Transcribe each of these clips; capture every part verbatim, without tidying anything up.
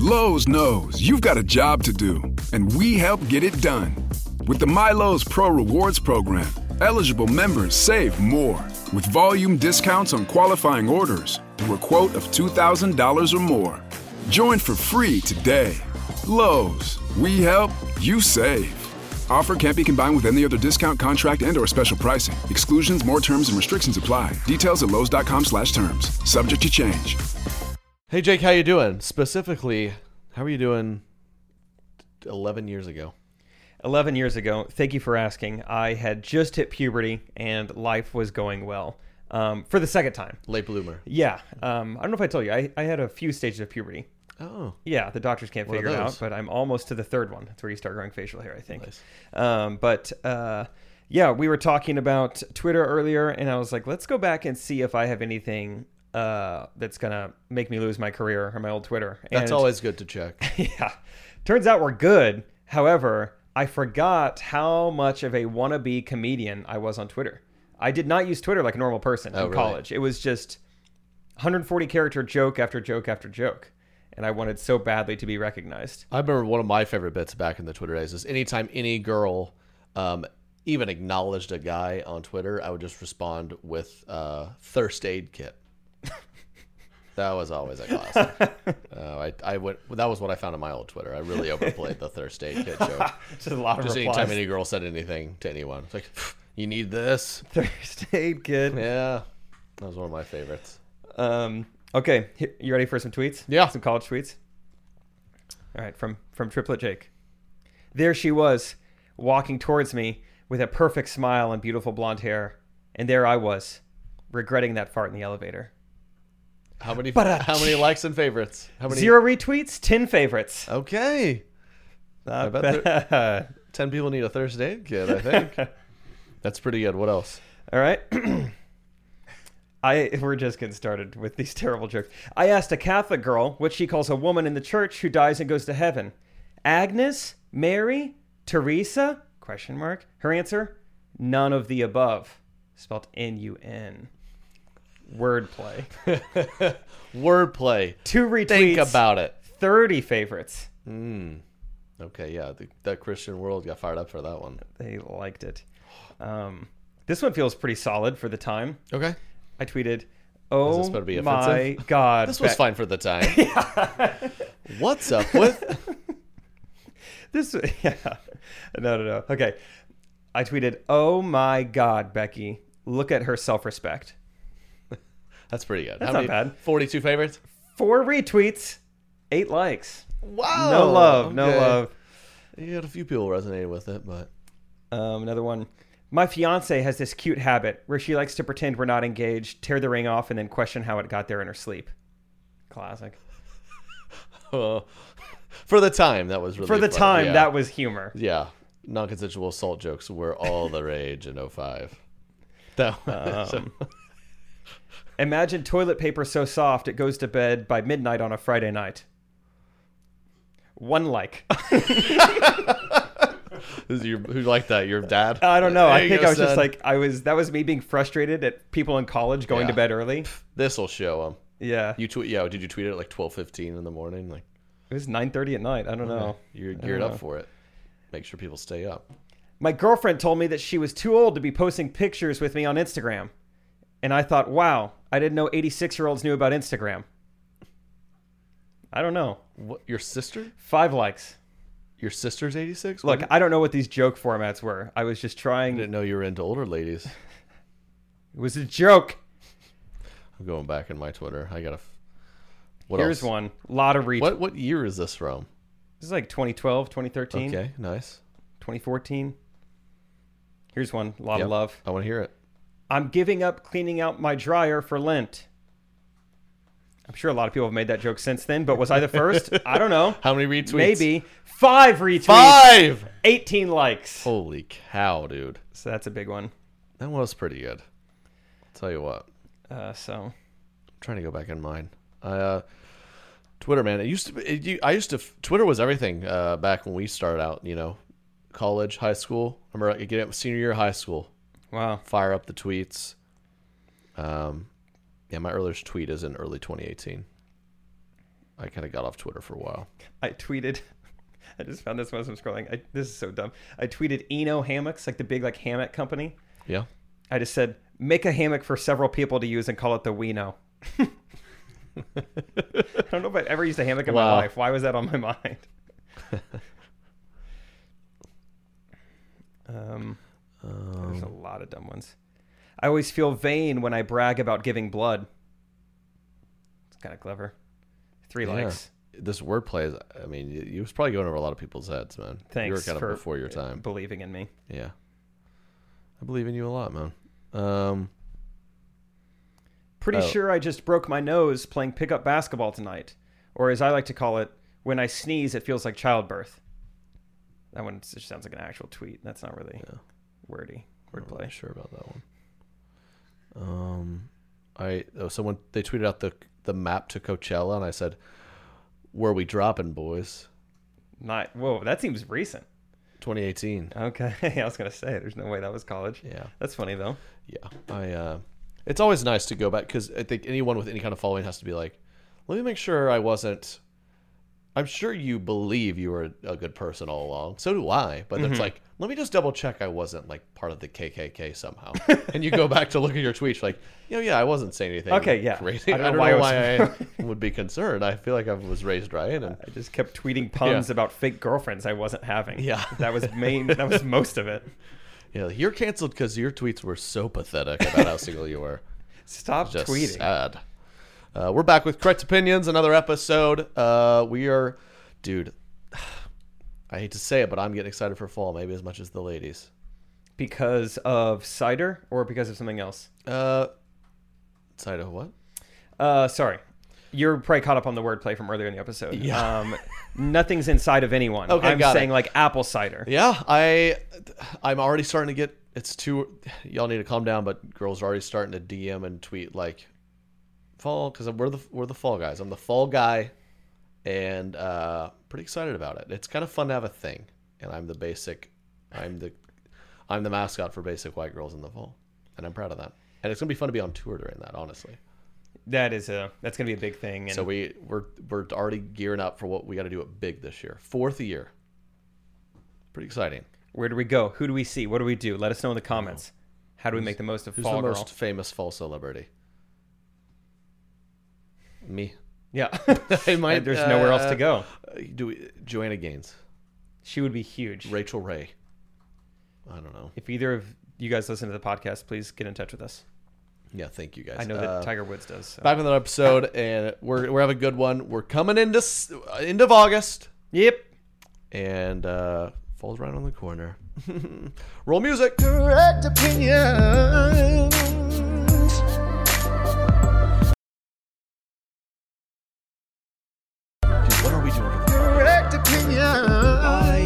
Lowe's knows you've got a job to do, and we help get it done. With the MyLowe's Pro Rewards program, eligible members save more with volume discounts on qualifying orders through a quote of two thousand dollars or more. Join for free today. Lowe's, we help, you save. Offer can't be combined with any other discount, contract, and or special pricing. Exclusions, more terms, and restrictions apply. Details at lowes.com slash terms. Subject to change. Hey, Jake, how you doing? Specifically, how are you doing eleven years ago? eleven years ago, thank you for asking. I had just hit puberty, and life was going well. Um, for the second time. Late bloomer. Yeah. Um, I don't know if I told you. I, I had a few stages of puberty. Oh. Yeah, the doctors can't What are figure it out, those? but I'm almost to the third one. That's where you start growing facial hair, I think. Nice. Um, but uh, yeah, we were talking about Twitter earlier, and I was like, let's go back and see if I have anything uh, that's going to make me lose my career or my old Twitter. That's And- always good to check. Yeah. Turns out we're good. However, I forgot how much of a wannabe comedian I was on Twitter. I did not use Twitter like a normal person Oh, in really? college. It was just one hundred forty character joke after joke after joke. And I wanted so badly to be recognized. I remember one of my favorite bits back in the Twitter days is anytime any girl um, even acknowledged a guy on Twitter, I would just respond with uh, thirst aid kit. That was always a classic. uh, I, I went, that was what I found on my old Twitter. I really overplayed the thirst aid kit joke. Just a lot of Just replies. anytime any girl said anything to anyone, it's like, you need this? Thirst aid kid. Yeah, that was one of my favorites. Um, okay, here- you ready for some tweets? Yeah. Some college tweets? All right, from, from Triplet Jake. There she was, walking towards me with a perfect smile and beautiful blonde hair. And there I was, regretting that fart in the elevator. How many? But, uh, how many likes and favorites? How many? Zero retweets, ten favorites. Okay, Not bet bad. ten people need a thirst aid kit. I think that's pretty good. What else? All right. I we're just getting started with these terrible jokes. I asked a Catholic girl what she calls a woman in the church who dies and goes to heaven. Agnes, Mary, Teresa? Question mark. Her answer: none of the above. Spelled N U N. Wordplay. Wordplay. Two retweets. Think about it. thirty favorites. Mm. Okay, yeah, the, that Christian world got fired up for that one. They liked it. Um, this one feels pretty solid for the time. Okay, I tweeted, "Oh this better be my offensive? God!" this was Beck- fine for the time. What's up with? This, yeah, no, no, no. Okay, I tweeted, "Oh my God, Becky, look at her self-respect." That's pretty good. That's How not many? bad. Forty-two favorites. Four retweets, eight likes. Wow. No love, no okay. love. You had a few people resonating with it, but Um, another one. My fiance has this cute habit where she likes to pretend we're not engaged, tear the ring off, and then question how it got there in her sleep. Classic. uh, for the time, that was really For the funny. time, Yeah. that was humor. Yeah, non-consensual assault jokes were all the rage in oh five. That Um, imagine toilet paper so soft it goes to bed by midnight on a Friday night. One like. Who's your, who liked that? Your dad? I don't know. There I you think go, I was just son. like, I was, that was me being frustrated at people in college going Yeah. to bed early. This will show them. Yeah. You tweet? Yeah. Did you tweet it at like twelve fifteen in the morning? Like It was nine thirty at night. I don't know. you're I don't geared up know. for it. Make sure people stay up. My girlfriend told me that she was too old to be posting pictures with me on Instagram. And I thought, wow, I didn't know eighty-six year olds knew about Instagram. I don't know. What? Your sister? Five likes. Your sister's eighty-six? Look, I don't know what these joke formats were. I was just I trying. didn't know you were into older ladies. It was a joke. I'm going back in my Twitter. I gotta. What Here's else? one. Lot of retweets. What what year is this from? This is like twenty twelve, twenty thirteen, Okay, nice. twenty fourteen. Here's one. A lot Yep. of love. I want to hear it. I'm giving up cleaning out my dryer for Lent. I'm sure a lot of people have made that joke since then, but was I the first? I don't know. How many retweets? Maybe. Five retweets. Five. eighteen likes. Holy cow, dude! So that's a big one. That was pretty good. I'll tell you what. Uh, so I'm trying to go back in mine. I, uh, Twitter, man. It used to. Be, it, you, I used to. Twitter was everything uh, back when we started out. You know, college, high school. I remember I get up senior year of high school. wow. Fire up the tweets. Um, yeah, my earliest tweet is in early twenty eighteen. I kind of got off Twitter for a while. I tweeted. I just found this one as I'm scrolling. I, this is so dumb. I tweeted Eno Hammocks, like the big like hammock company. Yeah. I just said, make a hammock for several people to use and call it the Weeno. I don't know if I've ever used a hammock in Wow. my life. Why was that on my mind? um, there's a lot of dumb ones. I always feel vain when I brag about giving blood. It's kind of clever. Three Yeah. likes. This wordplay is, I mean, you, you was probably going over a lot of people's heads, man. Thanks You were kind for of before your time. believing in me. Yeah. I believe in you a lot, man. Um, Pretty Oh. sure I just broke my nose playing pickup basketball tonight. Or as I like to call it, when I sneeze, it feels like childbirth. That one just sounds like an actual tweet. That's not really Yeah. wordy. I'm not Wordplay. really sure about that one. Um, I oh, someone they tweeted out the the map to Coachella, and I said, "Where we dropping, boys?" Not, whoa, that seems recent. twenty eighteen. Okay, I was gonna say there's no way that was college. Yeah, That's funny though. yeah. I. Uh, it's always nice to go back because I think anyone with any kind of following has to be like, let me make sure I wasn't. I'm sure you believe you were a good person all along. So do I. But Mm-hmm. it's like, let me just double check I wasn't like part of the K K K somehow. And you go back to look at your tweets like, you know, yeah, I wasn't saying anything. Okay, yeah. Crazy. I I don't don't, know know why why, I was- I would be concerned. I feel like I was raised right. And I just kept tweeting puns Yeah. about fake girlfriends I wasn't having. Yeah. that was main. That was most of it. yeah, you're canceled because your tweets were so pathetic about how single you were. Stop Just tweeting. sad. Uh, we're back with Correct Opinions, another episode. Uh, we are, dude. I hate to say it, but I'm getting excited for fall, maybe as much as the ladies. Because of cider or because of something else? Uh, side of what? Uh, sorry. You're probably caught up on the wordplay from earlier in the episode. Yeah. Um, nothing's inside of anyone. Okay, I'm got saying it. like apple cider. Yeah, I, I'm already starting to get. It's too. Y'all need to calm down, but girls are already starting to D M and tweet like, fall, because we're the we're the fall guys. I'm the fall guy, and uh, pretty excited about it. It's kind of fun to have a thing, and I'm the basic. I'm the, I'm the mascot for basic white girls in the fall, and I'm proud of that. And it's gonna be fun to be on tour during that, honestly. That is a that's gonna be a big thing. And So we we're we're already gearing up for what we got to do it big this year. Fourth year. Pretty exciting. where do we go? Who do we see? What do we do? Let us know in the comments. How do we make the most of Who's Fall the Girl? most famous fall celebrity? Me. Yeah, I might, And there's nowhere else uh, to go. Do we, Joanna Gaines, She would be huge. Rachel Ray. I don't know. If either of you guys listen to the podcast, please get in touch with us. Yeah, thank you guys. I know that Uh, Tiger Woods does. So. Back with another episode, and we're we're having a good one. We're coming into s- end of August, Yep. and uh, fall's right on the corner. Roll music. Correct opinions. Dude, what are we doing? Correct opinions.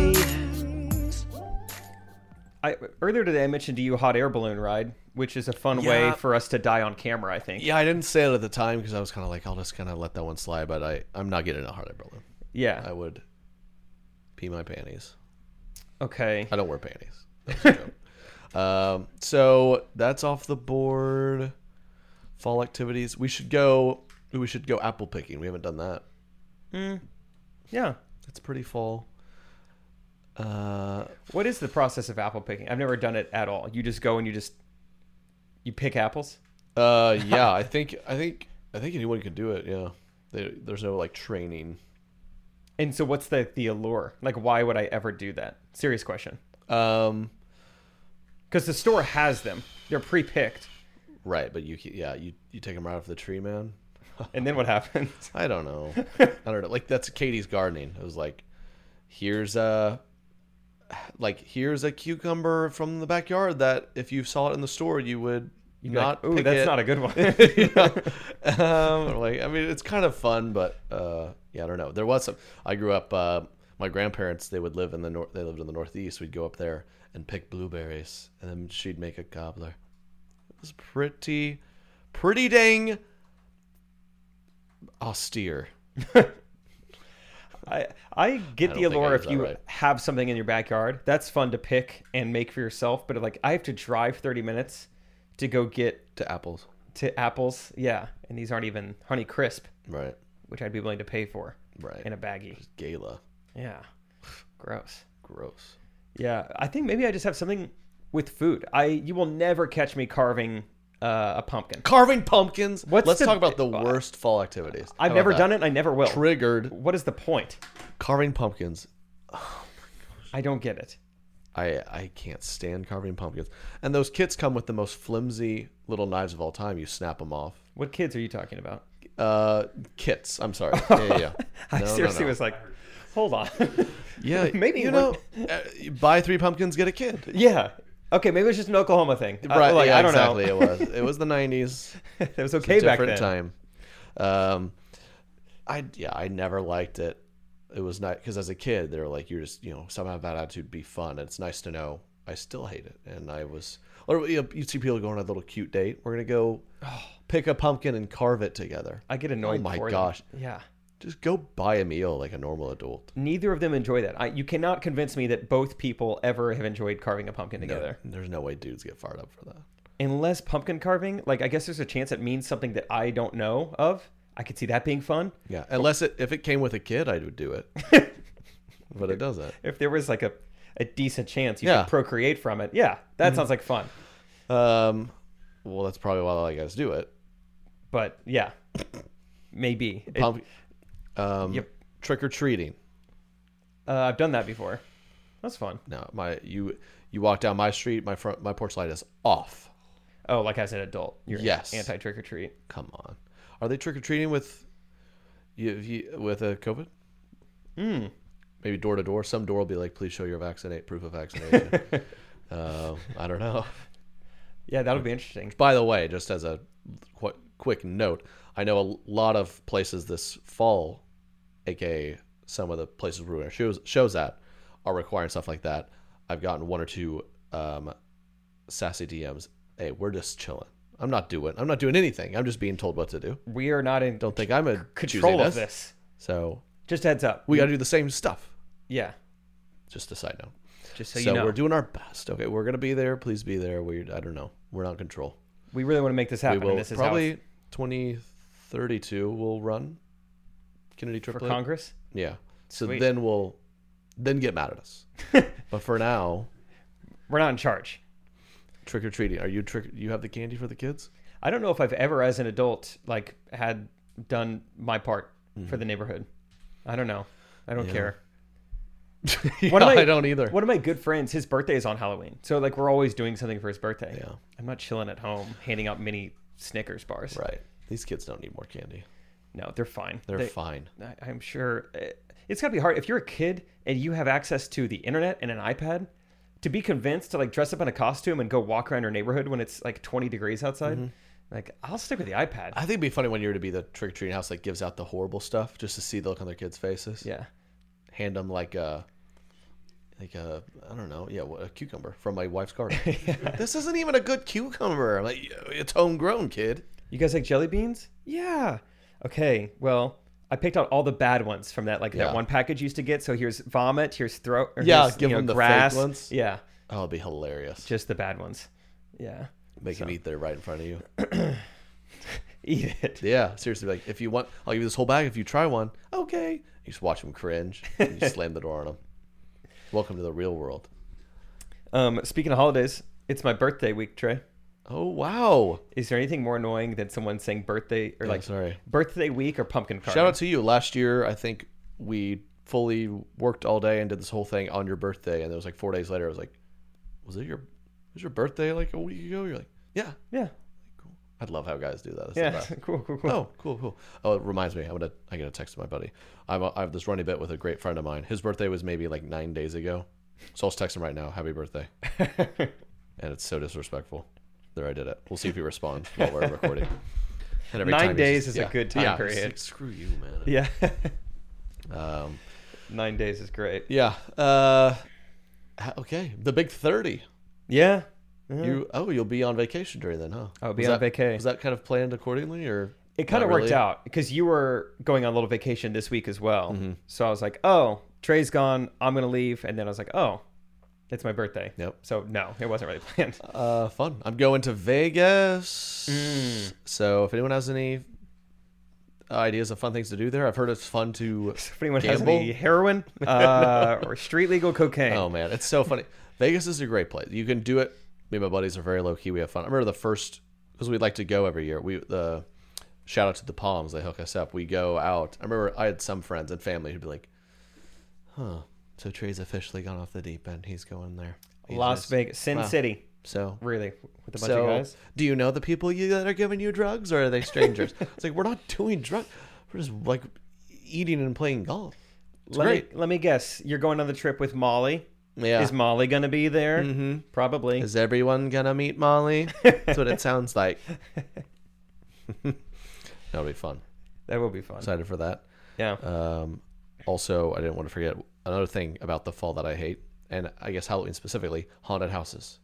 I earlier today I mentioned to you hot air balloon ride, which is a fun Yeah. way for us to die on camera. I think. Yeah, I didn't say it at the time because I was kind of like, I'll just kind of let that one slide. But I, I'm not getting a hot air balloon. Yeah. I would pee my panties. Okay. I don't wear panties. That's a joke. um, so that's off the board. Fall activities. We should go. We should go apple picking. We haven't done that. Yeah. It's pretty fall. Uh, What is the process of apple picking? I've never done it at all. You just go and you just you pick apples. uh, yeah. I think. I think. I think anyone could do it. Yeah. They, there's no like training. And so, what's the the allure? Like, why would I ever do that? Serious question. Um, Because the store has them. They're pre-picked. right. But you. Yeah. You. You take them right off the tree, man. And then what happens? I don't know. I don't know. Like that's Katie's gardening. It was like, here's a, like here's a cucumber from the backyard that if you saw it in the store you would You'd be not. like, ooh, pick that's it." not a good one. You know? um, like I mean, it's kind of fun, but uh, yeah, I don't know. There was some. I grew up. Uh, my grandparents they would live in the north. They lived in the Northeast. We'd go up there and pick blueberries, and then she'd make a cobbler. It was pretty, pretty dang austere. I I get I the don't think I allure used if that you right. have something in your backyard. That's fun to pick and make for yourself. But like, I have to drive thirty minutes to go get To apples, to apples. Yeah, and these aren't even Honey Crisp. right? which I'd be willing to pay for Right. in a baggie. Gala. Yeah. Gross. Gross. Yeah. I think maybe I just have something with food. I You will never catch me carving uh, a pumpkin. Carving pumpkins. What's Let's the- talk about the worst fall activities. I've never done it and I never will. Triggered. What is the point? Carving pumpkins. I don't get it. I I can't stand carving pumpkins. And those kits come with the most flimsy little knives of all time. You snap them off. What kids are you talking about? Uh, kits. I'm sorry. Yeah, yeah. yeah. I No, no, seriously no. was like, hold on. Yeah, maybe you we're- know, uh, you buy three pumpkins, get a kid. Yeah. Okay, maybe it was just an Oklahoma thing. I- Right? like, yeah, I don't exactly. know. It was. It was the nineties. It was It's okay a back different then. time. Um, I yeah, I never liked it. It was not because as a kid, they were like, you're just you know somehow bad attitude be fun. And it's nice to know. I still hate it, and I was. Or you, know, you see people go on a little cute date. We're gonna go pick a pumpkin and carve it together. I get annoyed. Oh my for them. gosh. Yeah. Just go buy a meal like a normal adult. Neither of them enjoy that. I, you cannot convince me that both people ever have enjoyed carving a pumpkin together. No, there's no way dudes get fired up for that. Unless pumpkin carving, like I guess there's a chance it means something that I don't know of. I could see that being fun. Yeah, unless it if it came with a kid, I would do it. But it doesn't. If there was like a, a decent chance you Yeah. could procreate from it. Yeah, that sounds like fun. Um, well, that's probably why I guys do it. But yeah, maybe. It- Pump, um, Yep. Trick or treating. uh, I've done that before. That's fun. No, my you you walk down my street, my front my porch light is off. Oh, like as an adult, you're Yes. anti trick or treat. Come on, are they trick or treating with you, you with a COVID? Hmm. Maybe door to door. Some door will be like, please show your vaccinate proof of vaccination. uh, I don't know. Yeah, that'll be interesting. By the way, just as a qu- quick note, I know a lot of places this fall, aka some of the places we're doing shows shows at, are requiring stuff like that. I've gotten one or two um, sassy D Ms. Hey, we're just chilling. I'm not doing. I'm not doing anything. I'm just being told what to do. We are not in Don't think I'm a control choosing of this. this. So Just heads up. we got to do the same stuff. Yeah, Just a side note. just so, So, you know. we're doing our best. Okay, we're gonna be there. Please be there. We I don't know. We're not in control. we really want to make this We happen. will and this is how probably it's twenty thirty-two. We'll run Kennedy for Triple. Congress. Yeah. So Sweet. then we'll then get mad at us. But for now, We're not in charge. trick or treating. Are you trick? You have the candy for the kids? I don't know if I've ever, as an adult, like had done my part Mm-hmm. for the neighborhood. I don't know. I don't Yeah. care. Yeah, One of my- I don't either. One of my good friends, his birthday is on Halloween, so like we're always doing something for his birthday. Yeah. I'm not chilling at home handing out mini Snickers bars. Right. These kids don't need more candy. No, they're fine. They're They- fine. I- I'm sure eh, it's gotta be hard if you're a kid and you have access to the internet and an iPad to be convinced to like dress up in a costume and go walk around your neighborhood when it's like twenty degrees outside. Mm-hmm. Like I'll stick with the iPad. I think it'd be funny when you're to be the trick or treating house that gives out the horrible stuff just to see the look on their kids' faces. Yeah. Hand them like a, like a, I don't know, yeah, a cucumber from my wife's garden. This isn't even a good cucumber. I'm like, it's homegrown, kid. You guys like jelly beans? Yeah. Okay. Well, I picked out all the bad ones from that like Yeah. that one package you used to get. So here's vomit. Here's throat. Or Yeah, here's, give you know, them the fake grass. ones. Yeah. Oh, it'd be hilarious. Just the bad ones. Yeah. Make them eat there right in front of you. Eat it. Yeah, seriously. Like, if you want, I'll give you this whole bag. If you try one, okay. You just watch them cringe. And you slam the door on them. Welcome to the real world. Um, speaking of holidays, it's my birthday week, Trey. Oh wow! Is there anything more annoying than someone saying birthday or Yeah, like sorry. birthday week or pumpkin carving? Shout out to you. Last year, I think we fully worked all day and did this whole thing on your birthday. And it was like four days later. I was like, "Was it your was your birthday like a week ago?" You're like, "Yeah." Yeah. Cool. I'd love how guys do that. That's the Yeah. best. cool, cool, cool. Oh, cool, cool. Oh, it reminds me. I'm gonna I gotta text my buddy. I'm a, I have this running bit with a great friend of mine. His birthday was maybe like nine days ago, so I'll just text him right now. Happy birthday! And it's so disrespectful. There, I did it. We'll see if he responds while we're recording. And every Nine time he's days just- is a yeah. good time yeah, period. it's like, screw you, man. Yeah. Um, Nine days is great. yeah. Uh, ha- okay. The big thirty. Yeah. Yeah. You oh, you'll be on vacation during then, huh? I'll be Was on that- vacay. Was that kind of planned accordingly, or It kind of not worked really? out because you were going on a little vacation this week as well. Mm-hmm. So I was like, oh, Trey's gone. I'm going to leave. And then I was like, oh, it's my birthday. Yep. So no, it wasn't really planned. Uh, fun. I'm going to Vegas. Mm. So if anyone has any ideas of fun things to do there? I've heard it's fun to If anyone gamble. has any heroin uh, or street legal cocaine. Oh man, it's so funny. Vegas is a great place. You can do it. Me and my buddies are very low key. We have fun. I remember the first, because we'd like to go every year. We the shout out to the Palms. They hook us up. We go out. I remember I had some friends and family who'd be like, "Huh, so Trey's officially gone off the deep end. He's going there." He's Las just- Vegas, Sin Wow. City, So really, with a bunch so, of guys. do you know the people you that are giving you drugs, or are they strangers? It's like we're not doing drugs. We're just like eating and playing golf. It's Let great. me let me guess. You're going on the trip with Molly. Yeah. Is Molly going to be there? Mm-hmm. Probably. Is everyone gonna meet Molly? That's what it sounds like. That'll be fun. That will be fun. Excited for that. Yeah. Um, also, I didn't want to forget another thing about the fall that I hate, and I guess Halloween specifically, haunted houses.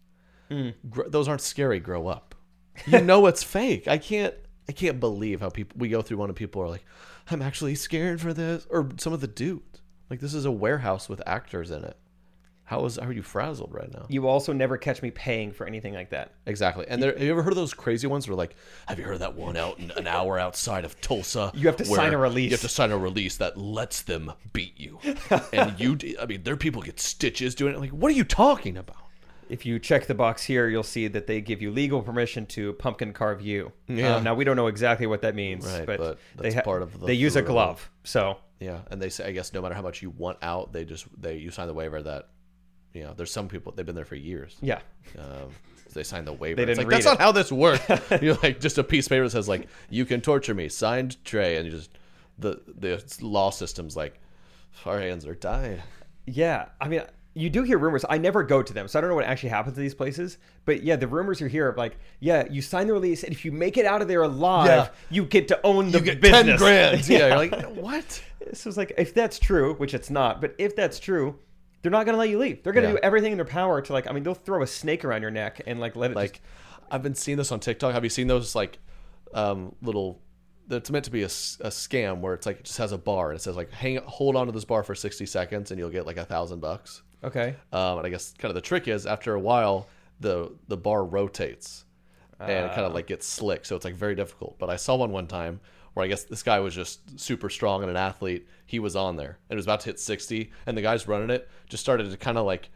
Gr- those aren't scary. Grow up. You know it's fake. I can't. I can't believe how people we go through one and people are like, "I'm actually scared for this," or some of the dudes like, "This is a warehouse with actors in it." How is how are you frazzled right now? You also never catch me paying for anything like that. Exactly. And there, have you ever heard of those crazy ones where like, have you heard of that one out in an hour outside of Tulsa? You have to where sign a release. You have to sign a release that lets them beat you. And you, I mean, their people get stitches doing it. Like, what are you talking about? If you check the box here, you'll see that they give you legal permission to pumpkin carve you. Yeah. Um, now we don't know exactly what that means, Right, but, but they that's part of the they use a thrill. glove. So Yeah. And they say, I guess no matter how much you want out, they just, they, you sign the waiver that, you know, there's some people, they've been there for years. yeah, Um, so they signed the waiver. They It's didn't like, that's read not how this works. You're like, just a piece of paper that says like, you can torture me, signed Trey, and you just the the law system's like, our hands are tied. yeah. I mean, you do hear rumors. I never go to them, so I don't know what actually happens to these places. But yeah, the rumors you hear of like, yeah, you sign the release, and if you make it out of there alive, Yeah. you get to own the You get business. ten grand. Yeah, you're like, what? This was like, if that's true, which it's not, but if that's true, they're not going to let you leave. They're going to Yeah. do everything in their power to like, I mean, they'll throw a snake around your neck and like let it Like, just, I've been seeing this on TikTok. Have you seen those like um, little? That's meant to be a, s- a scam where it's like it just has a bar and it says like, hang, hold on to this bar for sixty seconds and you'll get like a thousand bucks. okay. Um, and I guess kind of the trick is after a while the the bar rotates and it kind of like gets slick, so it's like very difficult. But I saw one one time where I guess this guy was just super strong and an athlete. He was on there and it was about to hit sixty, and the guys running it just started to kind of like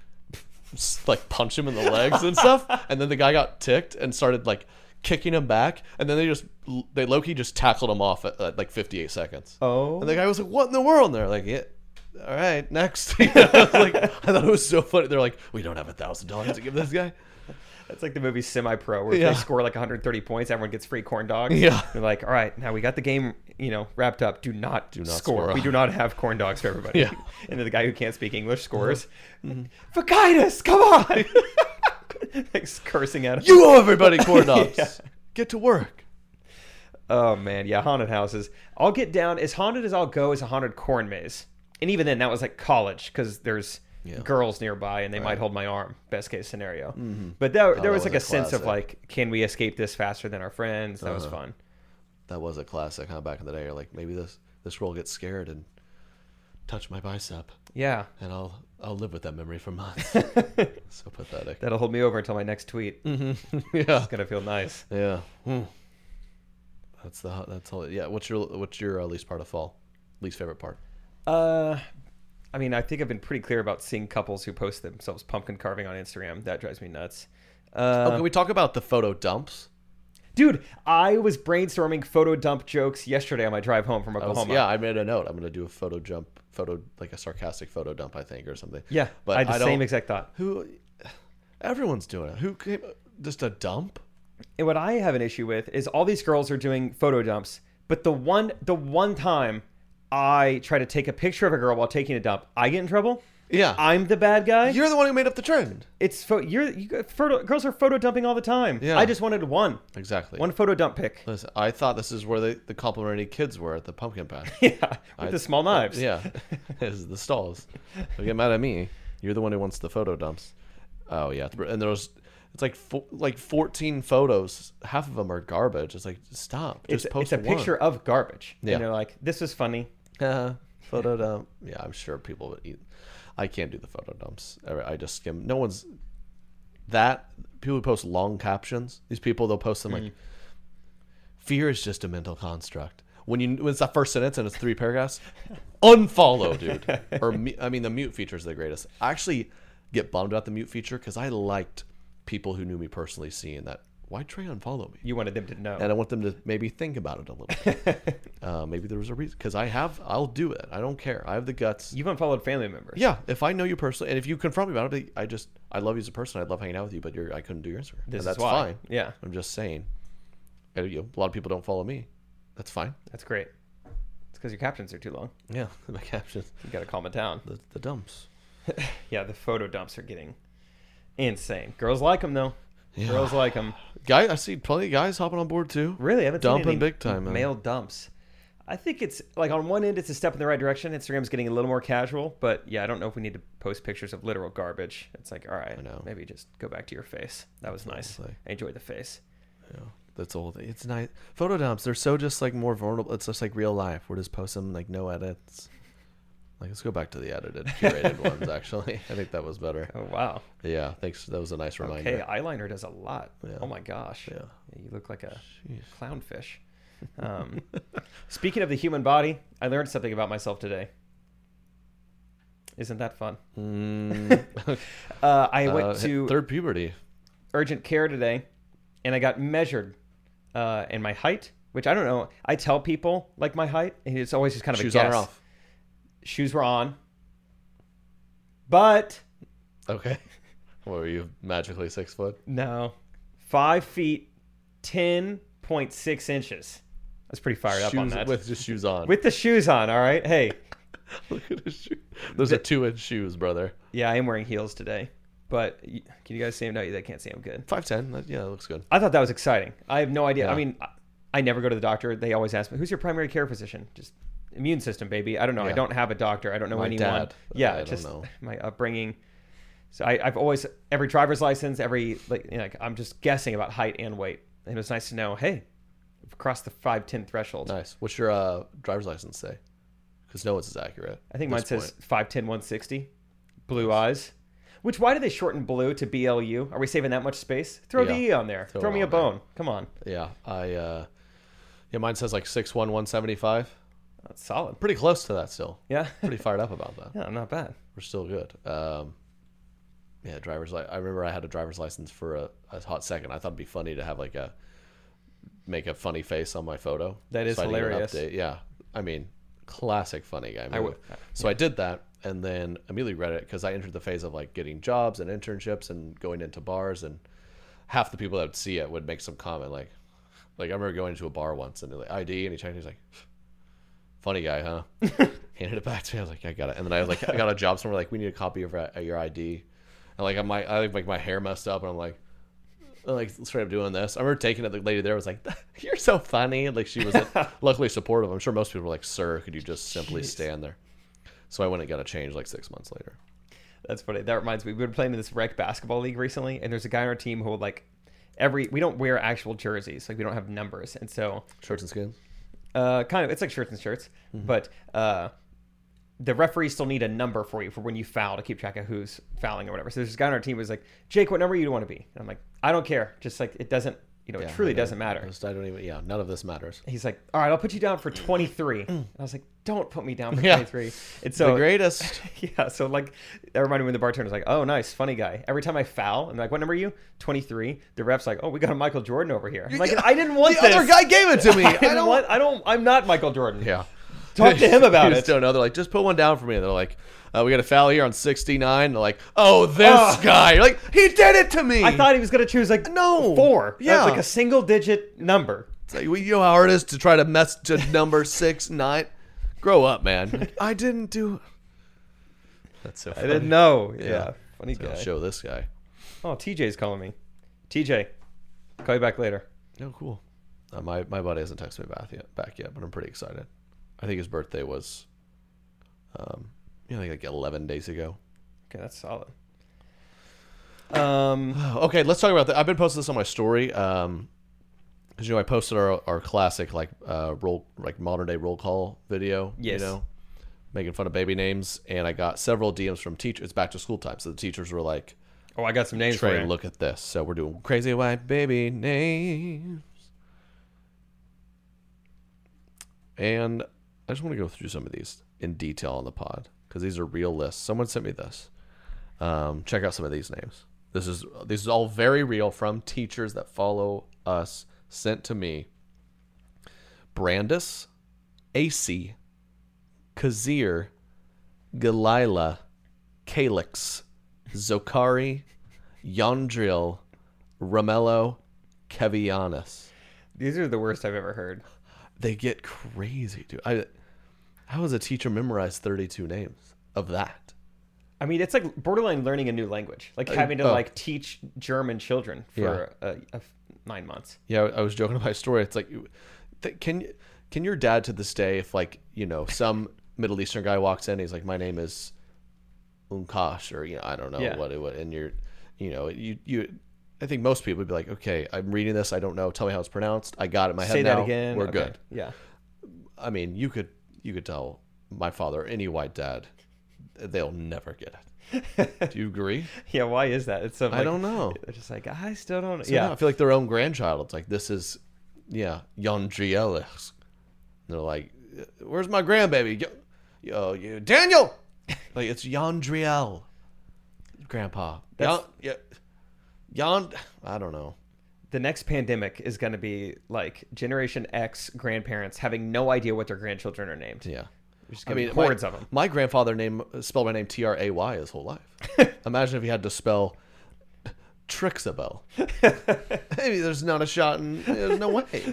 s- like punch him in the legs and stuff. And then the guy got ticked and started like kicking him back, and then they just they low-key just tackled him off at, at like fifty-eight seconds. Oh. And the guy was like, "What in the world?" And they're like, "Yeah, all right, next." You know, I was like, I thought it was so funny. They're like, "We don't have a thousand dollars to give this guy." That's like the movie Semi-Pro, where if Yeah. they score like one hundred thirty points, everyone gets free corn dogs. Yeah. They're like, all right, now we got the game, you know, wrapped up. Do not, do not score. score. We do not have corn dogs for everybody. Yeah. And then the guy who can't speak English scores. Vaginas, come on! like cursing at him. You owe everybody corn dogs. Yeah. Get to work. Oh man, yeah, haunted houses. I'll get down as haunted as I'll go is a haunted corn maze, and even then, that was like college because there's Yeah. girls nearby and they might hold my arm. Best case scenario. Mm-hmm. But there, there that was was like a a, sense of classic. like, can we escape this faster than our friends? That was Uh-huh. fun. That was a classic, huh? Back in the day, you're like, maybe this this girl gets scared and touch my bicep, Yeah, and I'll I'll live with that memory for months. So pathetic. that'll hold me over until my next tweet. Yeah. It's gonna feel nice. Yeah. Hmm. That's the that's all. Yeah. What's your what's your uh, least part of fall? Least favorite part? Uh, I mean, I think I've been pretty clear about seeing couples who post themselves pumpkin carving on Instagram. That drives me nuts. Uh, Oh, can we talk about the photo dumps? Dude, I was brainstorming photo dump jokes yesterday on my drive home from I was- Oklahoma. yeah, I made a note. I'm gonna do a photo jump, photo like a sarcastic photo dump, I think, or something. Yeah, but I had the don't- same exact thought. Who? Everyone's doing it. Who came? Just a dump? And what I have an issue with is all these girls are doing photo dumps, but the one the one time I try to take a picture of a girl while taking a dump, I get in trouble. Yeah. I'm the bad guy. You're the one who made up the trend. it's pho- you're you got photo, girls are photo dumping all the time. Yeah. I just wanted one Exactly. one photo dump pic. Listen, I thought this is where the, the complimentary kids were at the pumpkin patch. Yeah, with I- the small knives. Yeah, this is the stalls. Don't get mad at me. You're the one who wants the photo dumps. Oh yeah, and there was it's like fo- like fourteen photos. Half of them are garbage. It's like stop. Just It's, post it's a one. picture of garbage. Yeah. And they're like, this is funny. Uh, photo dump. Yeah, I'm sure people would eat. I can't do the photo dumps. I I just skim. No one's that people who post long captions. These people they'll post them like, Mm. fear is just a mental construct. when you when it's that first sentence and it's three paragraphs, unfollow, dude. Or mu- I mean, the mute feature is the greatest. I actually get bummed about the mute feature because I liked people who knew me personally seeing that. Why Trey unfollow me? You wanted them to know. And I want them to maybe think about it a little bit. uh, maybe there was a reason. Because I have, I'll do it. I don't care. I have the guts. You've unfollowed family members. Yeah. If I know you personally, and if you confront me about it, I just, I love you as a person. I love hanging out with you, but you're, I couldn't do your Instagram. This and that's is why. fine. Yeah. I'm just saying. uh, You know, a lot of people don't follow me. That's fine. That's great. It's because your captions are too long. Yeah. My captions. You got to calm it down. The, the dumps. Yeah, the photo dumps are getting insane. Girls like them, though. Yeah. Girls like them. Guy, I see plenty of guys hopping on board too. Really? I haven't seen Dumping any big time, man. male dumps. I think it's like on one end, it's a step in the right direction. Instagram's getting a little more casual, but yeah, I don't know if we need to post pictures of literal garbage. It's like, all right, I know. maybe just go back to your face. That was nice. Honestly. I enjoyed the face. Yeah, that's the whole thing. It's nice. Photo dumps, they're so just like more vulnerable. It's just like real life. We're just post them like no edits. Like, let's go back to the edited, curated ones, actually. I think that was better. Oh, wow. Yeah, thanks. That was a nice reminder. Okay, eyeliner does a lot. Yeah. Oh my gosh. Yeah. You look like a Jeez. clownfish. Um, speaking of the human body, I learned something about myself today. Isn't that fun? Mm, Uh, I uh, went hit to third puberty. urgent care today, and I got measured uh, in my height, which I don't know. I tell people like my height, and it's always just kind of Shoes a guess. on or off? Shoes were on, but Okay. What were you, magically six foot? no, five feet, ten point six inches. I was pretty fired up on Shoes- that. With just shoes on. With the shoes on, all right. Hey, Look at his shoes. Those are two inch shoes, brother. yeah, I am wearing heels today, but y- can you guys see them? No, they can't see them good. five ten. That, yeah, that looks good. I thought that was exciting. I have no idea. Yeah. I mean, I, I never go to the doctor. They always ask me, "Who's your primary care physician?" Just immune system, baby. I don't know. I Yeah. don't have a doctor. I don't know My anyone. dad. Yeah, I don't just know. my upbringing. So I, I've always every driver's license, every like, you know, like I'm just guessing about height and weight, and it was nice to know. Hey, we've crossed the five ten threshold. Nice. What's your uh, driver's license say? Because no one's as accurate. I think at mine this says point. five ten one sixty. Blue eyes. Which why do they shorten blue to B L U? Are we saving that much space? Throw the Yeah. E on there. Throw Throw, it me a on there. bone. Come on. Yeah, I. Uh, yeah, mine says like six one, one seventy-five. That's solid. Pretty close to that still. Yeah. Pretty fired up about that. Yeah, not bad. We're still good. Um, yeah, driver's li I remember I had a driver's license for a, a hot second. I thought it'd be funny to have like a make a funny face on my photo. That is so I didn't get an hilarious. update. Yeah, I mean, classic funny guy move. I would- so I did that, and then immediately regret it because I entered the phase of like getting jobs and internships and going into bars, and half the people that would see it would make some comment like, like I remember going into a bar once and they're like I D, and he checked, he's like, funny guy, huh? Handed it back to me. I was like, I got it. And then I was like, I got a job somewhere. Like, we need a copy of your your I D. And like, I'm my, I like my hair messed up, and I'm like, I'm like straight up doing this. I remember taking it. The lady there was like, "You're so funny." And like, she was luckily supportive. I'm sure most people were like, "Sir, could you just simply Jeez. stand there?" So I went and got a change like six months later. That's funny. That reminds me. We've been playing in this rec basketball league recently, and there's a guy on our team who will like every. We don't wear actual jerseys, like we don't have numbers, and so Shirts and skins. uh, kind of it's like shirts and shirts, but uh, the referees still need a number for you for when you foul to keep track of who's fouling or whatever. So there's this guy on our team who's like, Jake, what number you want to be? And I'm like, I don't care. Just like it doesn't, you know, Yeah, it truly I don't- doesn't matter. Just, I don't even. Yeah, none of this matters. He's like, all right, I'll put you down for twenty-three. And I was like, don't put me down for Yeah. twenty-three. And so the greatest. yeah, so like that reminded me when the bartender's like, "Oh, nice, funny guy." Every time I foul, I'm like, "What number are you?" twenty-three. The ref's like, "Oh, we got a Michael Jordan over here." I'm like, I didn't want the this. other guy gave it to me. I I didn't don't want. I don't. I'm not Michael Jordan. Yeah. Talk to him about You it. just don't know. They're like, just put one down for me. And they're like, uh, we got a foul here on sixty-nine. They're like, oh, this Ugh. guy. You're like, he did it to me. I thought he was gonna choose like No. four. Yeah. That's like a single digit number. It's like, well, you know how hard it is to try to mess to number six, nine. Grow up, man. Like, I didn't do it. That's so I funny. didn't know. Yeah, Yeah. funny So guy. I'll show this guy. Oh, T J's calling me. T J, call you back later. Oh, cool. Uh, my my buddy hasn't texted me back yet, back yet, but I'm pretty excited. I think his birthday was, um, you know, like eleven days ago. Okay, that's solid. Um, Okay, let's talk about that. I've been posting this on my story. Um, because you know I posted our our classic like uh roll like modern day roll call video. Yes. You know, making fun of baby names, and I got several D Ms from teachers. It's back to school time, so the teachers were like, oh, I got some names for "Trey, you. look at this." So we're doing crazy white baby names. And I just want to go through some of these in detail on the pod because these are real lists. Someone sent me this. Um, check out some of these names. This is this is all very real from teachers that follow us, sent to me. Brandis, A C, Kazir, Galila, Calix, Zokari, Yondril, Romello, Kevianis. These are the worst I've ever heard. They get crazy, dude. I, how does a teacher memorize thirty-two names of that? I mean, it's like borderline learning a new language, like having to oh. like teach German children for a, a, nine months. Yeah, I was joking about my story. It's like, th- can can your dad to this day, if like you know some Middle Eastern guy walks in, he's like, my name is Unkash, or you know, I don't know Yeah. what it would, and you're, you know, you you. I think most people would be like, okay, I'm reading this, I don't know, tell me how it's pronounced. I got it in my head Say now. that again. We're Okay. good. Yeah. I mean, you could you could tell my father, any white dad, they'll never get it. Do you agree? Yeah. Why is that? It's so, I like, don't know. They're just like, I still don't. So yeah. now I feel like their own grandchild. It's like, this is, yeah, Yondrielis. They're like, where's my grandbaby? Yo, yo you, Daniel! Like, it's Yondriel. Grandpa. Yon, yeah, Yond, I don't know. The next pandemic is going to be like Generation X grandparents having no idea what their grandchildren are named. Yeah. Just I mean, hordes my, of them. My grandfather name spelled my name T R A Y his whole life. Imagine if he had to spell Trixabel. Maybe there's not a shot in, there's no way.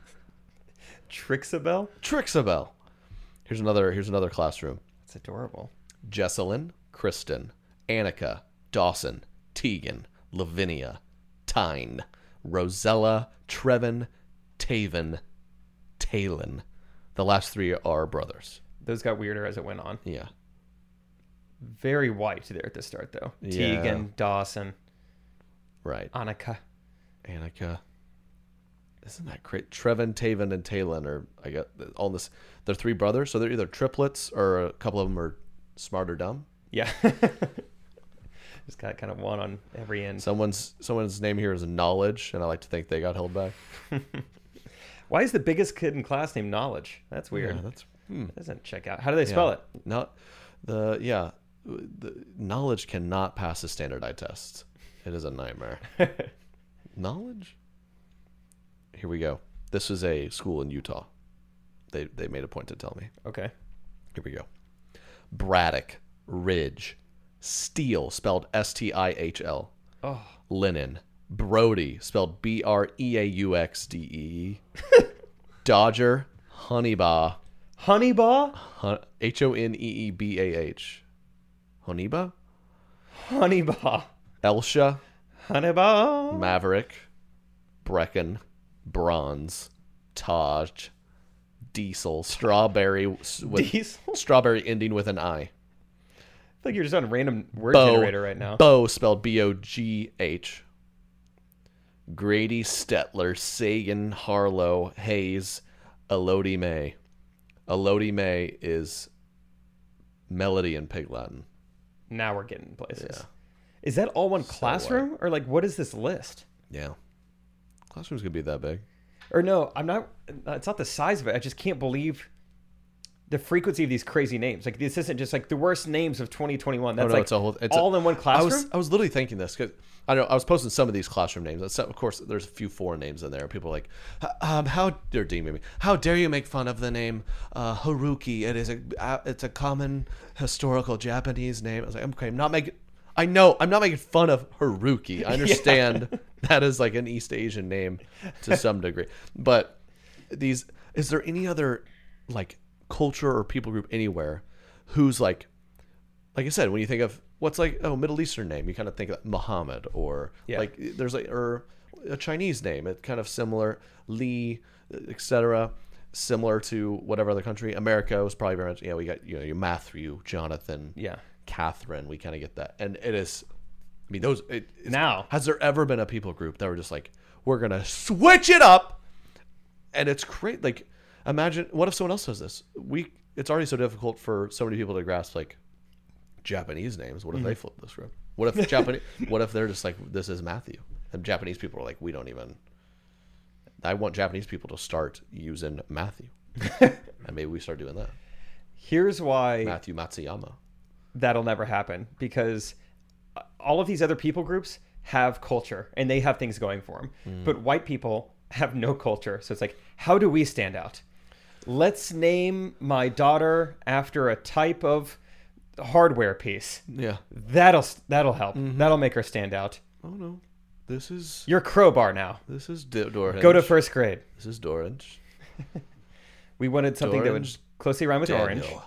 Trixabel? Trixabel. Here's another, here's another classroom. That's adorable. Jesselyn, Kristen, Annika, Dawson, Tegan, Lavinia, Tyne, Rosella, Trevin, Taven, Talon. The last three are brothers. Those got weirder as it went on. Yeah. Very white there at the start, though. Yeah. Tegan, Dawson, Right. Annika. Annika. Isn't that great? Trevin, Taven, and Talon are, I got all this. They're three brothers, so they're either triplets or a couple of them are smart or dumb. Yeah. Just got kind of one on every end. Someone's someone's name here is Knowledge, and I like to think they got held back. Why is the biggest kid in class named Knowledge? That's weird. Yeah, that's hmm. That doesn't check out. How do they spell yeah. it? Not the yeah. The Knowledge cannot pass a standardized test. It is a nightmare. Knowledge. Here we go. This is a school in Utah. They they made a point to tell me. Okay. Here we go. Braddock, Ridge, Steele, spelled S T I H L. Oh. Lennon, Brody, spelled B R E A U X D E E. Dodger, Honeybaugh, Honeybaugh? Hun- H O N E E B A H. Honeybaugh? Honeybaugh. Elsha, Honeybaugh. Maverick, Brecken, Bronze, Taj, Diesel, Strawberry with Diesel? Strawberry ending with an I. I feel like you're just on a random word Bo, generator right now. Bo, spelled B O G H. Grady, Stetler, Sagan, Harlow, Hayes, Elodie May. Elodie May is melody in Pig Latin. Now we're getting places. Yeah. Is that all one classroom? Or like, what is this list? Yeah. Classroom's gonna be that big. Or no, I'm not. It's not the size of it. I just can't believe the frequency of these crazy names. Like, this isn't just like the worst names of twenty twenty-one. That's Oh, no, like it's a whole, it's all a, in one I classroom. was I was literally thinking this because I know I was posting some of these classroom names. It's- Of course, there's a few foreign names in there. People are like, "H- um, how they're deeming me? How dare you make fun of the name uh, Haruki? It is a uh, it's a common historical Japanese name. I was like, okay, I'm not making. I know I'm not making fun of Haruki. I understand that is like an East Asian name to some degree, but these is there any other like culture or people group anywhere who's like like I said, when you think of what's like oh Middle Eastern name, you kind of think of Muhammad or Yeah. like there's like or a Chinese name, it's kind of similar, Li, et cetera, similar to whatever other country. America was probably very much yeah we got you know your Matthew, Jonathan, Yeah. Catherine, we kind of get that, and it is. I mean those it, it's- Now. has there ever been a people group that were just like we're gonna switch it up? And it's great. Like, imagine what if someone else does this? We it's already so difficult for so many people to grasp like Japanese names. What if they flip the script? What if Japanese? What if they're just like this is Matthew? And Japanese people are like we don't even. I want Japanese people to start using Matthew. And maybe we start doing that. Here's why Matthew Matsuyama. that'll never happen, because all of these other people groups have culture and they have things going for them. Mm. But white people have no culture. So it's like, how do we stand out? Let's name my daughter after a type of hardware piece. Yeah. That'll that'll help. Mm-hmm. That'll make her stand out. Oh, no. This is... You're Crowbar now. This is D- Doorhinge. Go to first grade. This is Dorange. We wanted something that would Dorange closely rhyme with orange. Daniel.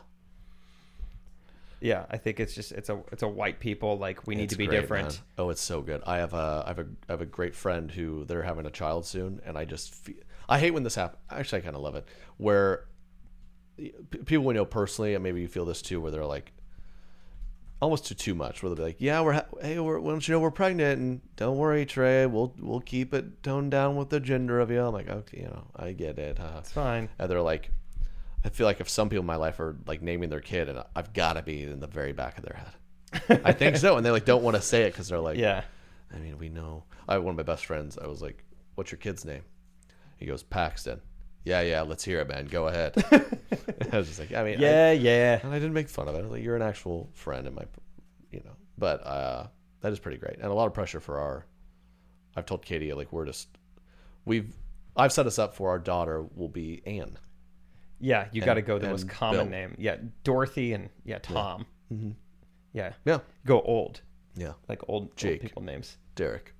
Yeah, I think it's just it's a it's a white people, like we need It's to be great, different. man. Oh, it's so good. I have a I have a I have a great friend who they're having a child soon, and I just feel, I hate when this happens. Actually, I kind of love it where p- people we know personally, and maybe you feel this too, where they're like almost too too much. Where they'll be like, "Yeah, we're ha- hey, we're, why don't you know we're pregnant? And don't worry, Trey, we'll we'll keep it toned down with the gender of you." I'm like, okay, you know, I get it. Huh? It's fine. And they're like, I feel like if some people in my life are like naming their kid, and I've got to be in the very back of their head. I think so, and they like don't want to say it because they're like, Yeah. I mean, we know. I have one of my best friends. I was like, "What's your kid's name?" He goes, "Paxton." Yeah, yeah. Let's hear it, man. Go ahead. I was just like, I mean, Yeah, I, yeah. and I didn't make fun of it. I was like, you're an actual friend in my, you know. But uh, that is pretty great, and a lot of pressure for our. I've told Katie like we're just, we've, I've set us up for our daughter will be Anne. Yeah, you And- got to go the and most common Bill. name. Yeah, Dorothy and yeah, Tom. Yeah. Mm-hmm. Yeah. Yeah. Go old. Yeah. Like old, Jake. old people names. Derek.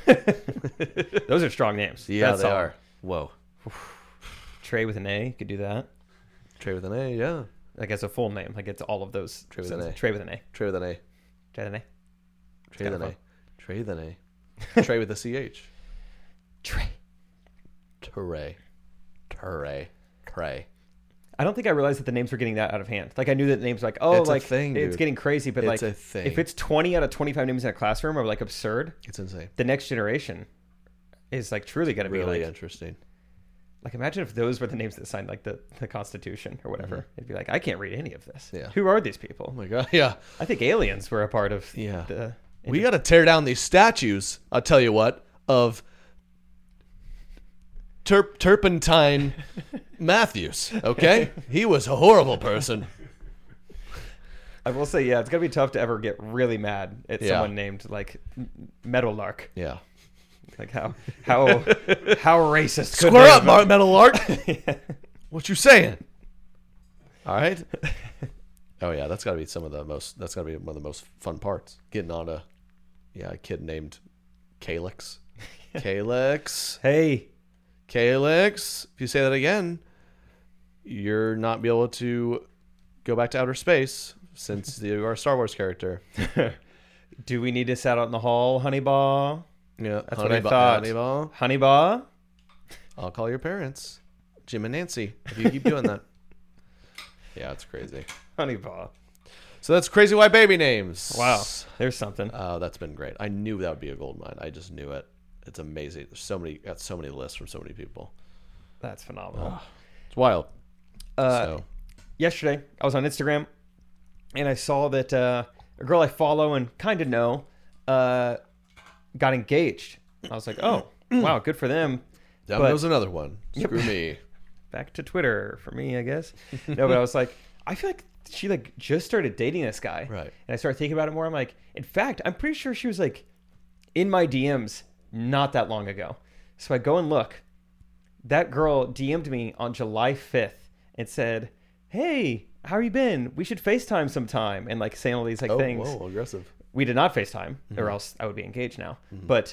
Those are strong names. Yeah, That's they solid. are. Whoa. Trey with an A, you could do that. Trey with an A. Yeah. Like as a full name. Like it's all of those. Trey with sense- an A. Trey with an A. Trey with an A. Trey with an A. Trey kinda with an A. fun. Trey with an A. Trey with a C H. Trey. Trey. Trey. Trey. I don't think I realized that the names were getting that out of hand. Like I knew that the names were like, oh, It's a like thing, it's dude. getting crazy, but It's like a thing. if it's twenty out of twenty-five names in a classroom are like absurd, It's insane. the next generation is like truly going to be Really like, interesting. like imagine if those were the names that signed like the, the Constitution or whatever. It'd be like, I can't read any of this. Yeah. Who are these people? Oh my god. Yeah. I think aliens were a part of Yeah. the. We got to tear down these statues. I'll tell you what of Turp Turpentine Matthews. Okay, he was a horrible person. I will say, yeah, it's gonna be tough to ever get really mad at Yeah. someone named like M- Meadowlark. Yeah. Like how how how racist? Could Square they up, have Mark been? Metal Lark. What you saying? All right. Oh yeah, that's got to be some of the most. That's got to be one of the most fun parts. Getting on a, yeah, a kid named Calyx. Calyx. Hey, Calyx. If you say that again, you're not be able to go back to outer space since you are a Star Wars character. do we need to sit out in the hall, Honeyball? Yeah, That's what I thought. Honeyball. Honeyball? I'll call your parents, Jim and Nancy, if you keep doing that. Yeah, it's crazy. Honeyball. So that's Crazy White Baby names. Wow, there's something. Uh, that's been great. I knew that would be a gold mine. I just knew it. It's amazing. There's so many, got so many lists from so many people. That's phenomenal. It's wild. Uh, so, Yesterday, I was on Instagram, and I saw that uh, a girl I follow and kind of know uh, got engaged. I was like, oh, wow, good for them. down but- goes another one. Screw me. Back to Twitter for me, I guess. No, but I was like, I feel like she like just started dating this guy. Right. And I started thinking about it more. I'm like, in fact, I'm pretty sure she was like in my D Ms not that long ago. So I go and look. That girl D M'd me on July fifth and said, hey, how you been? We should FaceTime sometime. And like saying all these like Oh, things. whoa, aggressive. We did not FaceTime, or else I would be engaged now. But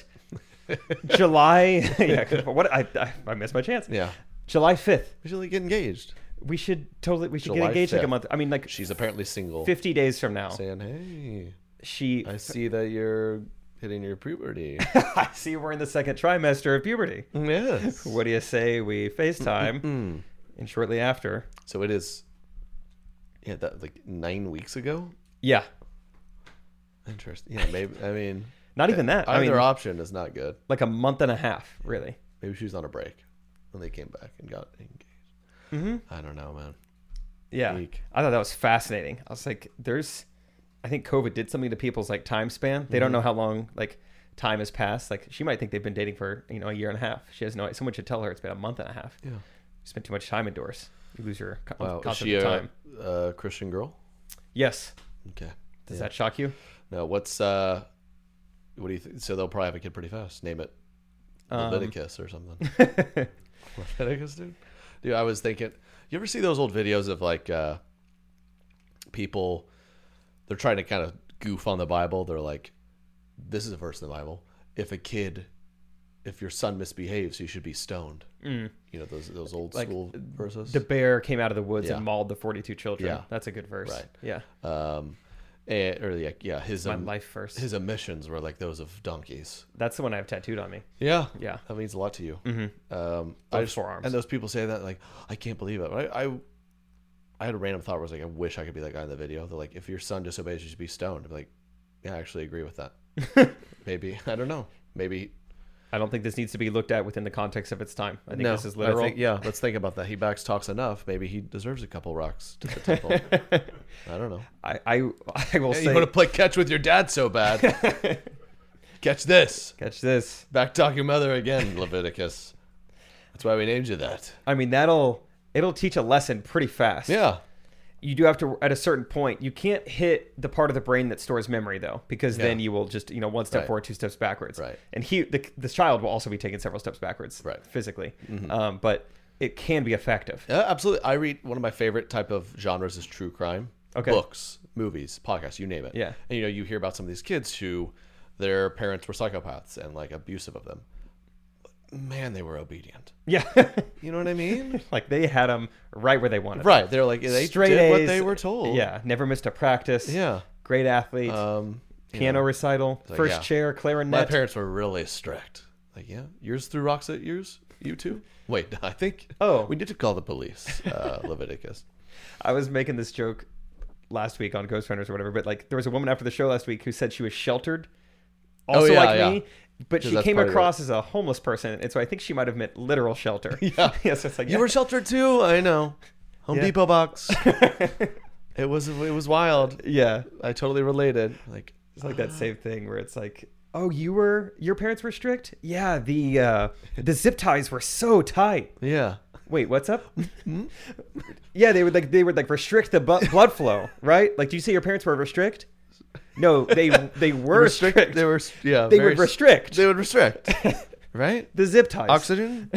July, yeah, what I, I I missed my chance. Yeah. July fifth. We should like, get engaged. We should totally. We should July get engaged like a fifth. month. I mean, like She's apparently single. fifty days from now. Saying, hey, She. I see that you're hitting your puberty. I see we're in the second trimester of puberty. Yes. What do you say we FaceTime? Mm. And shortly after. So it is, yeah, that like nine weeks ago? Yeah. Interesting. Yeah, maybe, I mean. Not even that. I Either mean, option is not good. like a month and a half, really. Maybe she was on a break when they came back and got engaged. Mm-hmm. I don't know, man. Yeah. Weak. I thought that was fascinating. I was like, there's, I think COVID did something to people's like time span. They don't know how long like time has passed. Like she might think they've been dating for, you know, a year and a half. She has no idea. Someone should tell her it's been a month and a half. Yeah. Spent too much time indoors. You lose your co- Wow. Is concept she of a, time. a Christian girl? Yes. Okay. Does Yeah. that shock you? No. What's uh? What do you think? So they'll probably have a kid pretty fast. Name it Um, Leviticus or something. Leviticus, dude. Dude, I was thinking. You ever see those old videos of like uh, people? They're trying to kind of goof on the Bible. They're like, "This is a verse in the Bible. If a kid, if your son misbehaves, you should be stoned." Mm. You know those those old Like, school verses. The bear came out of the woods Yeah. and mauled the forty-two children. Yeah. That's a good verse. Right. Yeah. um, and, or yeah, yeah, his My um, life first. his emissions were like those of donkeys. That's the one I have tattooed on me. Yeah, Yeah. that means a lot to you. Mm-hmm. Um, I Both just, forearms. and those people say that like, I can't believe it. I, I, I had a random thought where I was like, I wish I could be that guy in the video. They're like, if your son disobeys, you should be stoned. I'm like, yeah, I actually agree with that. Maybe I don't know. Maybe I don't think this needs to be looked at within the context of its time. I think no. this is literal. I think, yeah, let's think about that. He backs talks enough. Maybe he deserves a couple rocks to the temple. I don't know. I, I, I will Hey, say. you want to play catch with your dad so bad? Catch this. Catch this. Back talk your mother again, Leviticus. That's why we named you that. I mean, that'll it'll teach a lesson pretty fast. Yeah. You do have to, at a certain point, you can't hit the part of the brain that stores memory, though, because Yeah. then you will just, you know, one step Right. forward, two steps backwards. Right. And he, the, the child will also be taking several steps backwards, Right. physically. Um, but it can be effective. Yeah, absolutely. I read one of my favorite type of genres is true crime. Okay. Books, movies, podcasts, you name it. Yeah. And you know, you hear about some of these kids who their parents were psychopaths and like abusive of them. Man, they were obedient. Yeah. You know what I mean? Like they had them right where they wanted. them. Right. They're like they Straight did what A's. they were told. Yeah. Never missed a practice. Yeah. Great athlete. Um you piano know, recital. like, first yeah. chair. my Clarinet. parents were really strict. Like, yeah, yours threw rocks at yours? You too? Wait, I think Oh. we need to call the police, uh, Leviticus. I was making this joke last week on Ghost Runners or whatever, but like there was a woman after the show last week who said she was sheltered, also Oh, yeah, like yeah. me, but 'Cause she that's came part of across as a homeless person, and so I think she might have meant literal shelter. Yeah. Yes, it's like You yeah. were sheltered too. I know. Home Yeah. Depot box. It was it was wild. yeah. I totally related. Like It's like that same thing where it's like, oh, you were your parents were strict? Yeah, the uh, the zip ties were so tight. yeah, Wait, what's up? Yeah, they would like they would like restrict the bu- blood flow, right? Like, do you say your parents were restrict? No, they they were Restrict- strict. They were yeah. They very would s- restrict They would restrict. Right? the zip ties. Oxygen.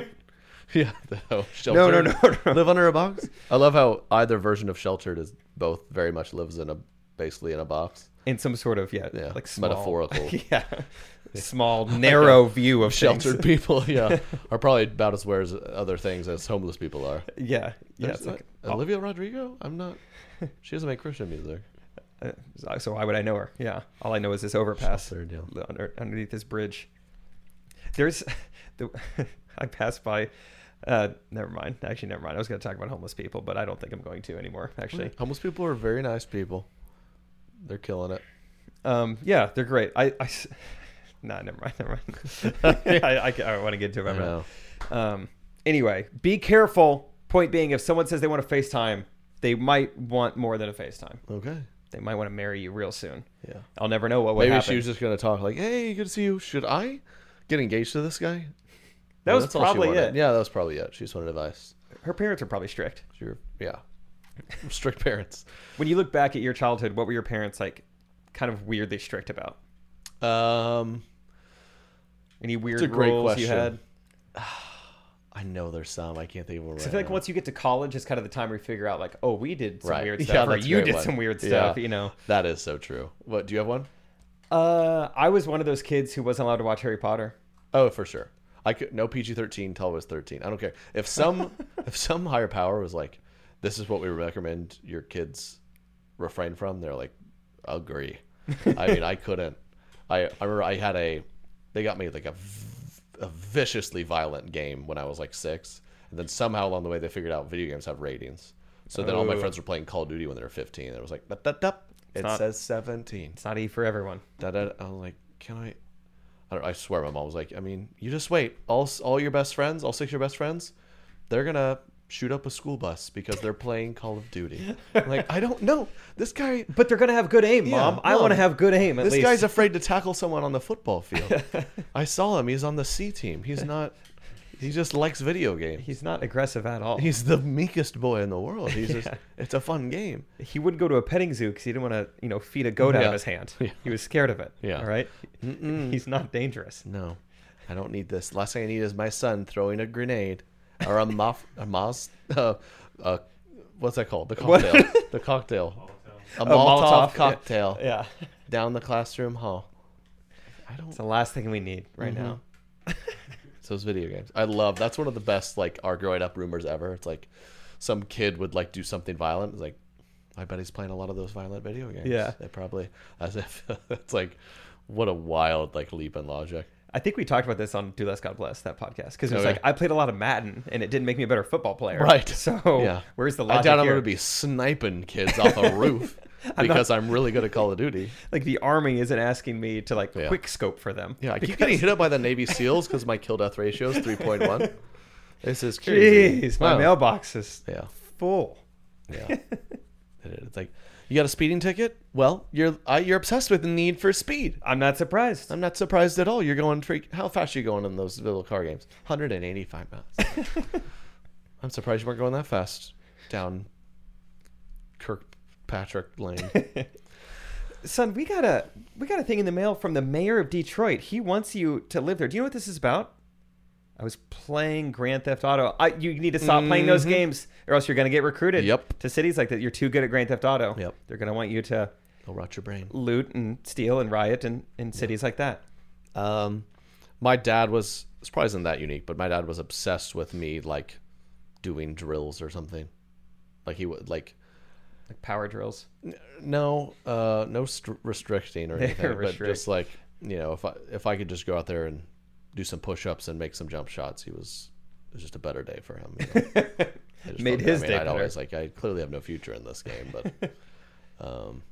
Yeah. The, oh, No, no, sheltered. no, no. Live under a box. I love how either version of sheltered is both very much lives in a basically in a box. In some sort of yeah, Yeah, like small, metaphorical. yeah, small narrow view of Sheltered things. people, yeah, are probably about as aware as other things as homeless people are. Yeah, yeah. There's It's like, that- Olivia Rodrigo. I'm not. She doesn't make Christian music. uh, so why would I know her? Yeah, all I know is this overpass Sheltered, yeah. under, underneath this bridge. There's, the, I passed by. Uh, never mind. Actually, never mind. I was going to talk about homeless people, but I don't think I'm going to anymore. Actually, Homeless people are very nice people. They're killing it. um, yeah, they're great. I, I s- nah, never mind. Never mind. I, I, I don't want to get into it. I right now. know. Um, anyway, be careful. Point being, if someone says they want to FaceTime, they might want more than a FaceTime. Okay. They might want to marry you real soon. Yeah. I'll never know what would Maybe happen. she was just gonna talk like, "Hey, good to see you. Should I get engaged to this guy?" That Yeah, was that's all she probably wanted. it. Yeah, that was probably it. She just wanted advice. Her parents are probably strict. Sure. Yeah. Strict parents. When you look back at your childhood, what were your parents like kind of weirdly strict about? Um, Any weird It's a great rules question. you had? I know there's some. I can't think of one. So Right I feel like now. once you get to college, it's kind of the time where you figure out like, oh, we did some Right. weird Yeah, stuff, or that's a you great did one. some weird Yeah. stuff, you know. That is so true. What do you have one? Uh, I was one of those kids who wasn't allowed to watch Harry Potter. Oh, for sure. I could no P G thirteen till I was thirteen. I don't care if some if some higher power was like, this is what we recommend your kids refrain from. They're like, agree. I mean, I couldn't. I I remember I had a. They got me like a, v- a viciously violent game when I was like six, and then somehow along the way they figured out video games have ratings. So then all my Oh. friends were playing Call of Duty when they were fifteen. And it was like, da, da, da. It not- says seventeen. It's not E for everyone. Da, da, da. I was like, can I? I, don't, I swear, my mom was like, I mean, you just wait. All all your best friends, all six of your best friends, they're gonna shoot up a school bus because they're playing Call of Duty. I'm like, I don't know. This guy, But they're gonna have good aim, Yeah, Mom. I Mom. want to have good aim at this least. guy's afraid to tackle someone on the football field. I saw him. He's on the C team. He's not. He just likes video games. He's not aggressive at all. He's the meekest boy in the world. He's just, Yeah. it's a fun game. He wouldn't go to a petting zoo because he didn't want to, you know, feed a goat out Yeah. of his hand. Yeah. He was scared of it. Yeah. All right. Mm-mm. He's not dangerous. No, I don't need this. Last thing I need is my son throwing a grenade or a moth, a moss, uh, uh, what's that called? The cocktail. The cocktail. A Oh, Molotov, Molotov, cocktail Yeah. down the classroom hall. I don't. It's the last thing we need right Mhm. now. So those video games. I love. That's one of the best like our growing up rumors ever. It's like some kid would like do something violent. It's like, I bet he's playing a lot of those violent video games. Yeah. They probably, as if it's like, what a wild like leap in logic. I think we talked about this on Do Less God Bless, that podcast, because it was Okay. like I played a lot of Madden and it didn't make me a better football player. Right. So Yeah. where's the I logic doubt I'm here? going to be sniping kids off a roof because I'm really good at Call of Duty. Like the army isn't asking me to like Yeah. quick scope for them. Yeah, I keep Because- getting hit up by the Navy SEALs because my kill death ratio is three point one. This is crazy. Jeez, my Wow. mailbox is Yeah, full. yeah. It's like, you got a speeding ticket? Well, you're I, you're obsessed with the need for speed. I'm not surprised. I'm not surprised at all. You're going freak. How fast are you going in those little car games? one hundred eighty-five miles. I'm surprised you weren't going that fast down Kirkpatrick Lane. Son, we got a we got a thing in the mail from the mayor of Detroit. He wants you to live there. Do you know what this is about? I was playing Grand Theft Auto. I, you need to stop playing those Mhm. games, or else you're going to get recruited. Yep. To cities like that. You're too good at Grand Theft Auto. Yep. They're going to want you to It'll rot your brain. loot and steal and riot in, in cities like that. Um, my dad was, it's probably isn't that unique, but my dad was obsessed with me like doing drills or something. Like he would like, Like power drills. no, uh, no st- restricting or They're anything, but restrict. just like, you know, if I if I could just go out there and do some push-ups and make some jump shots, he was it was just a better day for him. You know? I just Made felt- his I mean, day I'd better. always like I clearly have no future in this game, but um,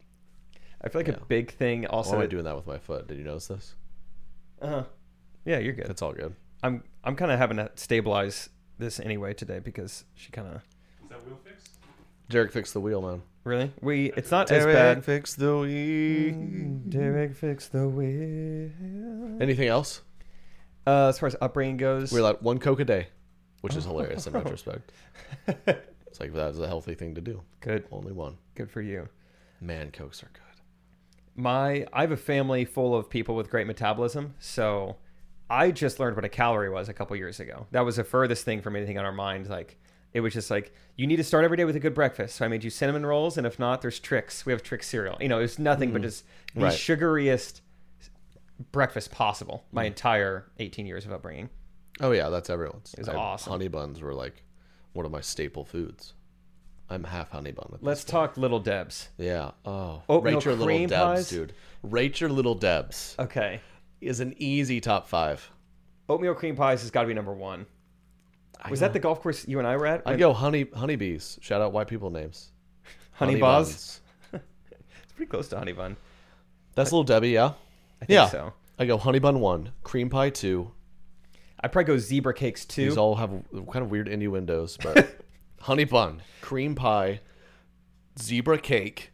I feel like Yeah. a big thing why also. am I doing that with my foot? Did you notice this? uh Yeah, you're good. It's all good. I'm I'm kind of having to stabilize this anyway today because she kind of Is that wheel fixed? Derek fixed the wheel, man. really we it's not as bad. fixed the wheel. Derek fixed the wheel. Anything else? Uh, as far as upbringing goes, We're like one Coke a day, which is hilarious Oh. in retrospect. It's like that's a healthy thing to do. good, Only one. good for you. Man, Cokes are good. My I have a family full of people with great metabolism, so I just learned what a calorie was a couple years ago. That was the furthest thing from anything on our mind. Like it was just like you need to start every day with a good breakfast. So I made you cinnamon rolls, and if not, there's Trix. We have Trix cereal. You know, it's nothing but just the Right. sugariest breakfast possible. My entire eighteen years of upbringing. Oh yeah, that's everyone's. It was I- awesome. Honey buns were like one of my staple foods. I'm half honey bun. At Let's this talk Little Debs. point. Yeah. Oh, Oatmeal rate your little cream Debs, pies? dude. Rate your little Debs Okay, is an easy top five. oatmeal cream pies has got to be number one. I Was go- that the golf course you and I were at? I go honey honeybees. Shout out white people names. Honey Honey Buzz? buns. It's pretty close to Honey Bun. That's little Debbie. Yeah. I think Yeah. so. I go honey bun one, cream pie two. I'd probably go zebra cakes too. These all have kind of weird innuendos, but honey bun, cream pie, zebra cake,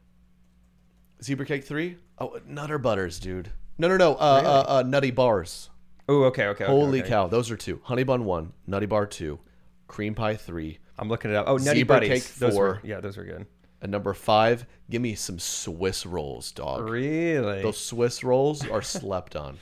zebra cake three. Oh, Nutter Butters, dude. No, no, no. Uh, Really? uh, uh, Nutty Bars. Oh, okay, okay. okay, Holy okay. cow, those are two. Honey bun one, Nutty Bar two, cream pie three, I'm looking it up. Oh, Nutty Zebra Buddies. cake Those were, four. yeah, those were good. and number five. Give me some Swiss rolls, dog. Really? Those Swiss rolls are slept on.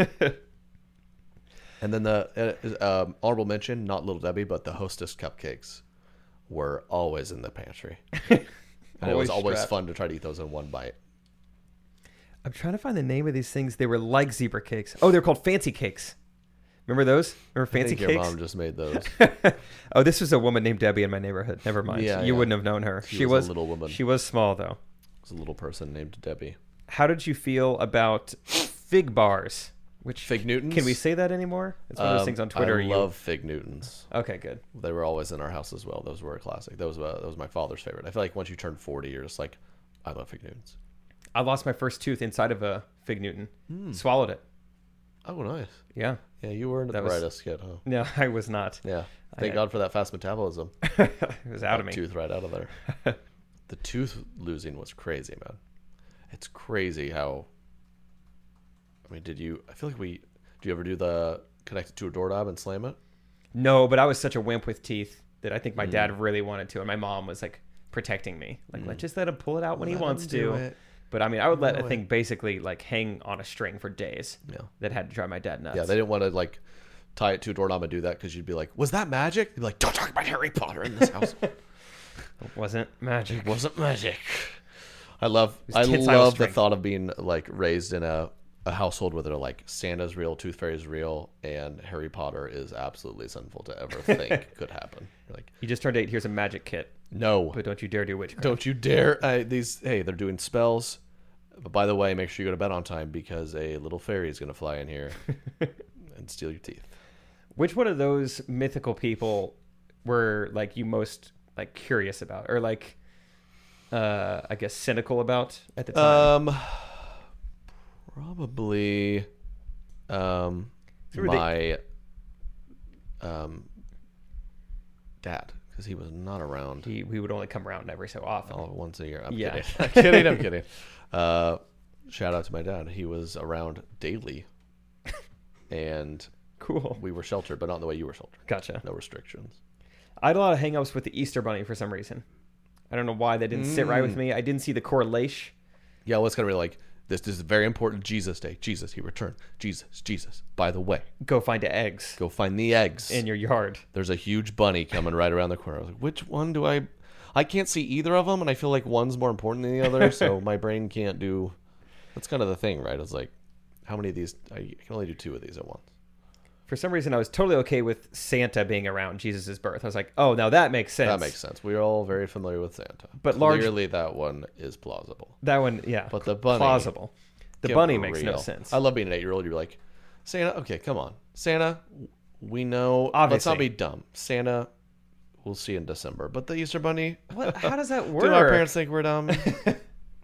And then the uh, um, honorable mention, not Little Debbie, but the Hostess cupcakes were always in the pantry. And it was Always always strapped. fun to try to eat those in one bite. I'm trying to find the name of these things. They were like zebra cakes. Oh, they're called fancy cakes. Remember those? Remember I fancy think your cakes? mom just made those. Oh, this was a woman named Debbie in my neighborhood. Never mind. Yeah, you yeah. wouldn't have known her. She She, was a was, little woman. She was small though. It was a little person named Debbie. How did you feel about fig bars? Which Fig Newtons? Can we say that anymore? It's one of those Um, things on Twitter. I you- love Fig Newtons. Okay, good. They were always in our house as well. Those were a classic. That was uh, that was my father's favorite. I feel like once you turn forty, you're just like, I love Fig Newtons. I lost my first tooth inside of a fig Newton. Hmm. Swallowed it. Oh, nice. Yeah. Yeah, you weren't That the was- brightest kid, huh? No, I was not. Yeah. Thank I- God for that fast metabolism. It was out of me. Tooth right out of there. The tooth losing was crazy, man. It's crazy how. I mean, did you? I feel like we. Do you ever do the connect it to a doorknob and slam it? No, but I was such a wimp with teeth that I Mm. think my dad really wanted to, and my mom was like protecting me. Like, let's just let him pull it out when he Let wants him do to. it. But I mean, I would let Do a it. thing basically like hang on a string for days. Yeah. That had to drive my dad nuts. Yeah, they didn't want to like tie it to a doorknob and do that because you'd be like, "Was that magic?" You'd be like, "Don't talk about Harry Potter in this house." It wasn't magic. It wasn't magic. I love was I tensile love the strength. thought of being like raised in a, a household where they're like Santa's real, Tooth Fairy's real, and Harry Potter is absolutely sinful to ever think could happen. You're like, You just turned eight. Here's a magic kit, no, but don't you dare do witchcraft. don't you dare! I, these hey, they're doing spells. But by the way, make sure you go to bed on time because a little fairy is going to fly in here and steal your teeth. Which one of those mythical people were like you most like curious about, or like, uh, I guess cynical about at the time? Um, probably, um, Who were they- my, um, dad, because he was not around he we would only come around every so often. all once a year. I'm Yeah. kidding. I'm kidding. I'm kidding. Uh, shout out to my dad. He was around daily, and Cool. we were sheltered, but not the way you were sheltered. Gotcha. No restrictions. I had a lot of hang-ups with the Easter Bunny for some reason. I don't know why they didn't sit right Mm. with me. I didn't see the correlation. Yeah, well, it's gonna be like this. This is very important. Jesus Day. Jesus, he returned. Jesus, Jesus. By the way, Go find the eggs go find the eggs. in your yard. There's a huge bunny coming right around the corner. I was like, which one do I? I can't see either of them, and I feel like one's more important than the other, so my brain can't do. That's kind of the thing, right? It's like, how many of these? I can only do two of these at once. For some reason, I was totally okay with Santa being around Jesus' birth. I was like, oh, now that makes sense. That makes sense. We're all very familiar with Santa, But large- clearly that one is plausible. That one, yeah. But the bunny- Plausible. The Get bunny makes no real. sense. I love being an eight-year-old. You're like, Santa. Okay, come on, Santa. We know. Let's Obviously. not be dumb. Santa. We'll see you in December. But the Easter Bunny. What? How does that work? Do our parents think we're dumb? Oh,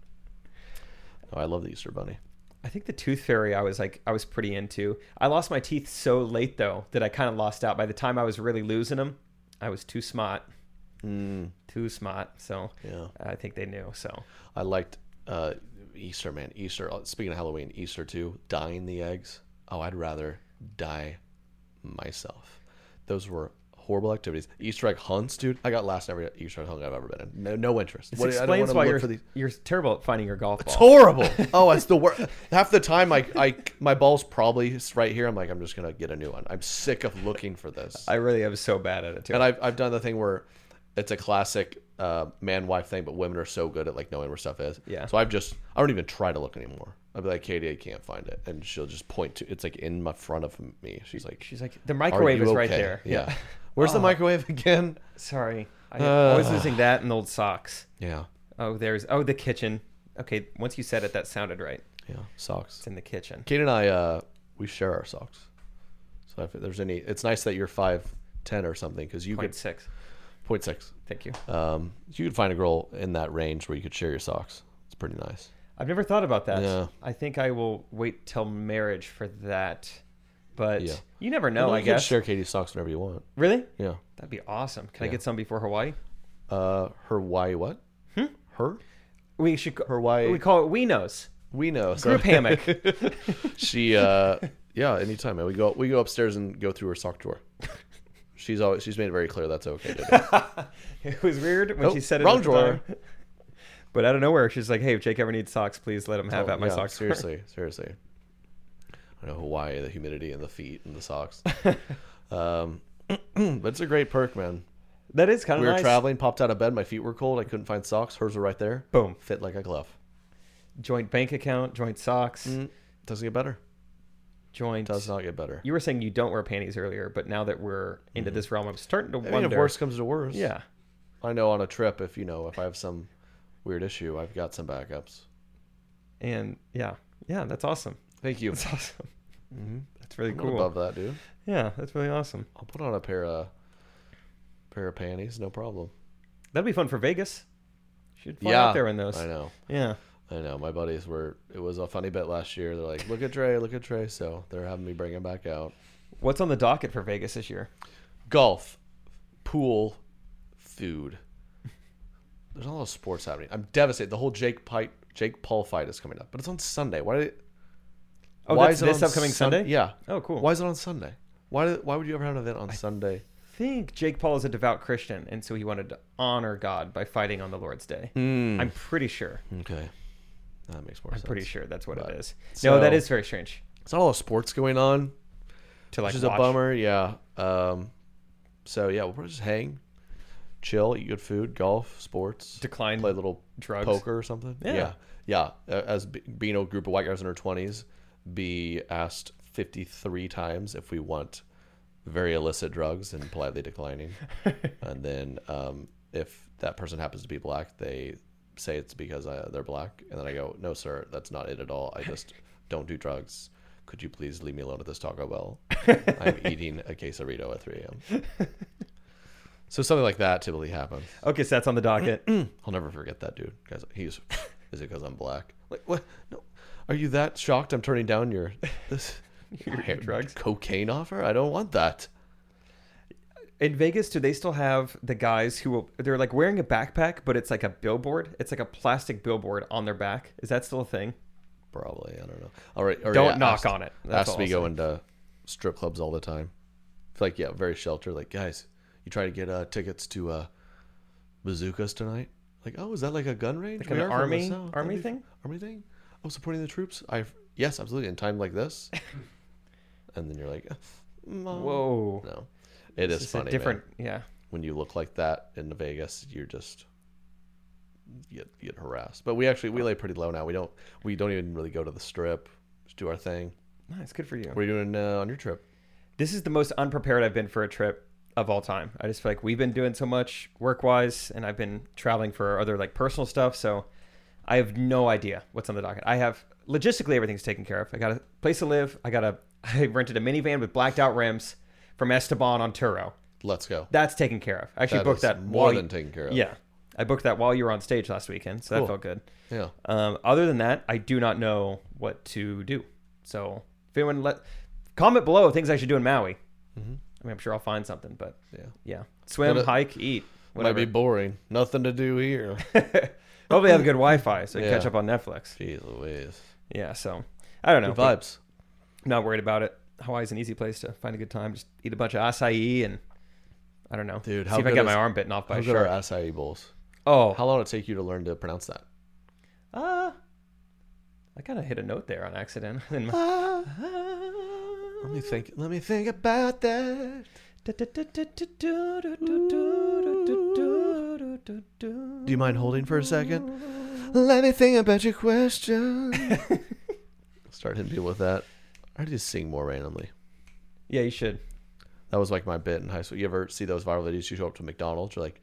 I love the Easter Bunny. I think the Tooth Fairy I was like I was pretty into. I lost my teeth so late though that I kind of lost out. By the time I was really losing them, I was too smart. Mm, Too smart. So yeah. I think they knew. So I liked uh, Easter, man. Easter. uh, Speaking of Halloween, Easter too. Dyeing the eggs. Oh, I'd rather dye myself. Those were horrible activities. Easter egg hunts, dude. I got last every Easter egg hunt I've ever been in. No, no interest. this What- I don't explains wanna why look you're for these. you're terrible at finding your golf ball. It's horrible. Oh, it's the worst. Half the time, I, I, my ball's probably right here. I'm like, I'm just gonna get a new one. I'm sick of looking for this. I really am so bad at it too. And I've, I've done the thing where it's a classic uh, man-wife thing, but women are so good at like knowing where stuff is. Yeah. So I've just, I don't even try to look anymore. I'll be like, Katie, I can't find it, and she'll just point to. It's like in my front of me. She's like, She's like, the "Are microwave you is right okay?" there. Yeah. Where's the Oh. microwave again? Sorry. I'm always losing that and old socks. Yeah. Oh, there's oh the kitchen. Okay, once you said it, that sounded right. Yeah. Socks. It's in the kitchen. Katie and I, uh, we share our socks. So if there's any, it's nice that you're five ten or something because you Point could six. point six. Thank you. Um, you could find a girl in that range where you could share your socks. It's pretty nice. I've never thought about that. Yeah. I think I will wait till marriage for that. But Yeah. you never know, Well, I you can guess. share Katie's socks whenever you want. Really? Yeah. That'd be awesome. Can I Yeah. get some before Hawaii? Uh, her why what? Hmm? Her? We should Her why? we call it We Knows. We know. So Group hammock. she, uh, yeah, anytime, man. We go, we go upstairs and go through her sock drawer. She's always, she's made it very clear that's okay to do. It was weird when Oh, she said it. wrong at the drawer. time. But out of nowhere, she's like, "Hey, if Jake ever needs socks, please let him have Oh, at my yeah, sock drawer." seriously, seriously. I know Hawaii, the humidity in the feet and the socks. um, but it's a great perk, man. That is kind of We were nice. traveling, popped out of bed, my feet were cold, I couldn't find socks. Hers were right there. Boom. Fit like a glove. Joint bank account, joint socks, Mm, doesn't get better. joint. Does not get better. You were saying you don't wear panties earlier, but now that we're into this realm, I'm starting to I mean, wonder. if worse comes to worse. Yeah. I know on a trip, if you know, if I have some weird issue, I've got some backups. And yeah, yeah, that's awesome. Thank you. That's awesome. Mm-hmm. That's really I'm not cool. above that, dude. Yeah, that's really awesome. I'll put on a pair of pair of panties, no problem. That'd be fun for Vegas. Should fly yeah, out there in those. I know. Yeah. I know. My buddies were. It was a funny bit last year. They're like, "Look at Trey, look at Trey." So they're having me bring him back out. What's on the docket for Vegas this year? Golf, pool, food. There's a lot of sports happening. I'm devastated. The whole Jake Pipe, Jake Paul fight is coming up, but it's on Sunday. Why? Did it, Oh, why that's is it this on upcoming Sun- Sunday? Yeah. Oh, cool. Why is it on Sunday? Why did, Why would you ever have an event on Sunday? I think Jake Paul is a devout Christian, and so he wanted to honor God by fighting on the Lord's Day. Mm. I'm pretty sure. Okay. That makes more I'm sense. pretty sure that's what But- it is. so- no, that is very strange. It's not a lot of sports going on, To like which is watch. a bummer. Yeah. Um, so, yeah, we'll probably just hang, chill, eat good food, golf, sports. Decline Play a little drugs. poker or something. Yeah. Yeah. Yeah. Uh, As be- being a group of white guys in our twenties, be asked fifty-three times if we want very illicit drugs and politely declining. And then um, if that person happens to be black, they say it's because I, they're black. And then I go, no, sir, that's not it at all. I just don't do drugs. Could you please leave me alone at this Taco Bell? I'm eating a quesarito at three a.m. So something like that typically happens. Okay, so that's on the docket. I'll never forget that dude. Guys, he's, is it because I'm black? Like, what? No. Are you that shocked I'm turning down your this Your drugs? cocaine offer? I don't want that. In Vegas, do they still have the guys who will, they're like wearing a backpack, but it's like a billboard? It's like a plastic billboard on their back. Is that still a thing? Probably. I don't know. All right. Or, Don't yeah, knock asked, on it. That's Asked all me I'll go say. into strip clubs all the time. I feel like, yeah, very sheltered. Like, guys, you try to get uh, tickets to uh, bazookas tonight? Like, oh, is that like a gun range? Like We an are from the army- South. army That'd be- thing? Army thing? Oh, supporting the troops? I Yes, absolutely. In time like this. And then you're like, Mom. Whoa. No. It This is is a funny, different, man. yeah. When you look like that in Vegas, you're just you get, you get harassed. But we actually we lay pretty low now. We don't we don't even really go to the strip. Just do our thing. Nice, good for you. What are you doing uh, on your trip? This is the most unprepared I've been for a trip of all time. I just feel like we've been doing so much work-wise, and I've been traveling for other like personal stuff, so I have no idea what's on the docket. I have logistically everything's taken care of. I got a place to live. I got a I rented a minivan with blacked out rims from Esteban on Turo. Let's go. That's taken care of. I actually That booked is that more while than you- taken care of. Yeah, I booked that while you were on stage last weekend, so Cool. that felt good. Yeah. Um, other than that, I do not know what to do. So if anyone let comment below things I should do in Maui. Mm-hmm. I mean, I'm sure I'll find something, but Yeah. yeah, swim, Gotta- hike, eat, Might whatever. be boring. Nothing to do here. Hopefully, have a good Wi-Fi so you can Yeah. catch up on Netflix. Jeez Louise. Yeah, so I don't know. Good but vibes. Not worried about it. Hawaii's an easy place to find a good time. Just eat a bunch of acai and I don't know. Dude, how see if I good get is- my arm bitten off by How a good are shark. acai bowls? Oh, How long did it take you to learn to pronounce that? uh, I kind of hit a note there on accident. In my- Ah, let me think. Let me think about that. Do you mind holding for a second? Let me think about your question. Start hitting people with that. I just sing more randomly. Yeah, you should. That was like my bit in high school. You ever see those viral videos? You show up to McDonald's, you're like,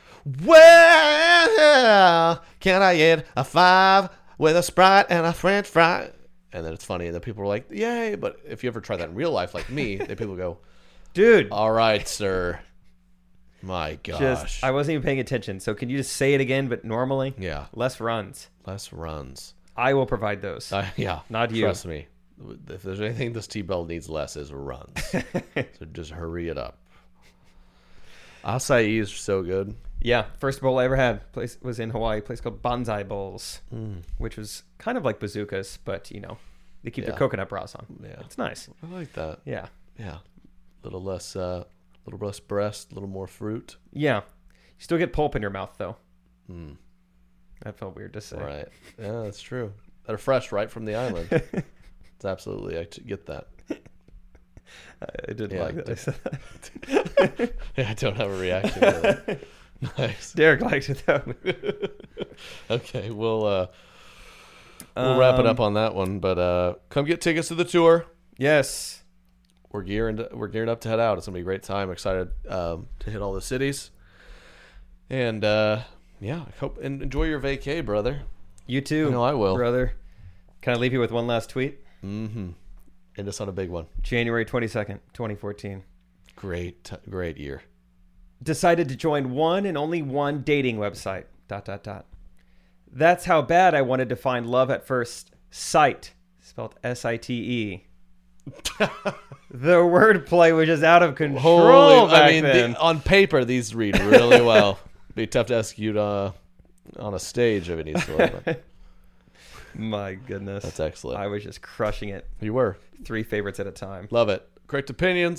well, can I get a five with a Sprite and a French fry? And then it's funny, and then people are like, yay. But if you ever try that in real life, like me, then people go, Dude, all right, sir. My gosh. just I wasn't even paying attention. So can you just say it again, but normally? yeah, Less runs. less runs. I will provide those. Uh, yeah, Not you. Trust me. If there's anything this T-Bell needs less is runs. So just hurry it up. Acai is so good. Yeah, first bowl I ever had place was in Hawaii, a place called Bonsai Bowls, Mm. which was kind of like bazookas, but you know, they keep their Yeah. coconut bras on. Yeah, It's nice. I like that. Yeah. Yeah, a little less, uh, little less breast, a little more fruit. Yeah. You still get pulp in your mouth though. Mm. That felt weird to say. Right. Yeah, that's true. They're fresh right from the island. It's absolutely. I t- get that. I, I did Yeah, like that. I said that. Yeah, I don't have a reaction to that. Nice. Derek liked it though. Okay, we'll uh, we'll wrap it up Um, on that one. But uh, come get tickets to the tour. Yes. We're gearing we're geared up to head out. It's gonna be a great time. Excited um, to hit all the cities. And uh, yeah, I hope and enjoy your vacay, brother. You too. I know I will. Brother. Can I leave you with one last tweet? Mm-hmm. And it's not a big one. January twenty-second, twenty fourteen. Great, t- great year. Decided to join one and only one dating website. Dot dot dot. That's how bad I wanted to find love at first sight. Spelled S I T E. The wordplay was just out of control Holy, back I mean, then. the, on paper these read really well. Be tough to execute uh, on a stage of any sort. But My goodness. that's excellent. I was just crushing it. You were. Three favorites at a time. Love it. Correct opinions.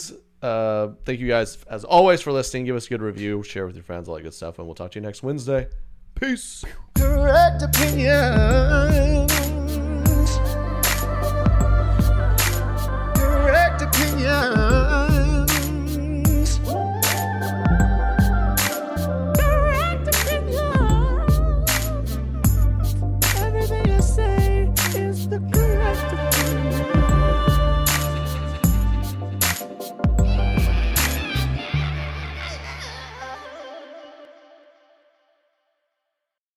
Uh, thank you guys, as always, for listening. Give us a good review. Share with your friends, all that good stuff. And we'll talk to you next Wednesday. Peace. Correct opinion.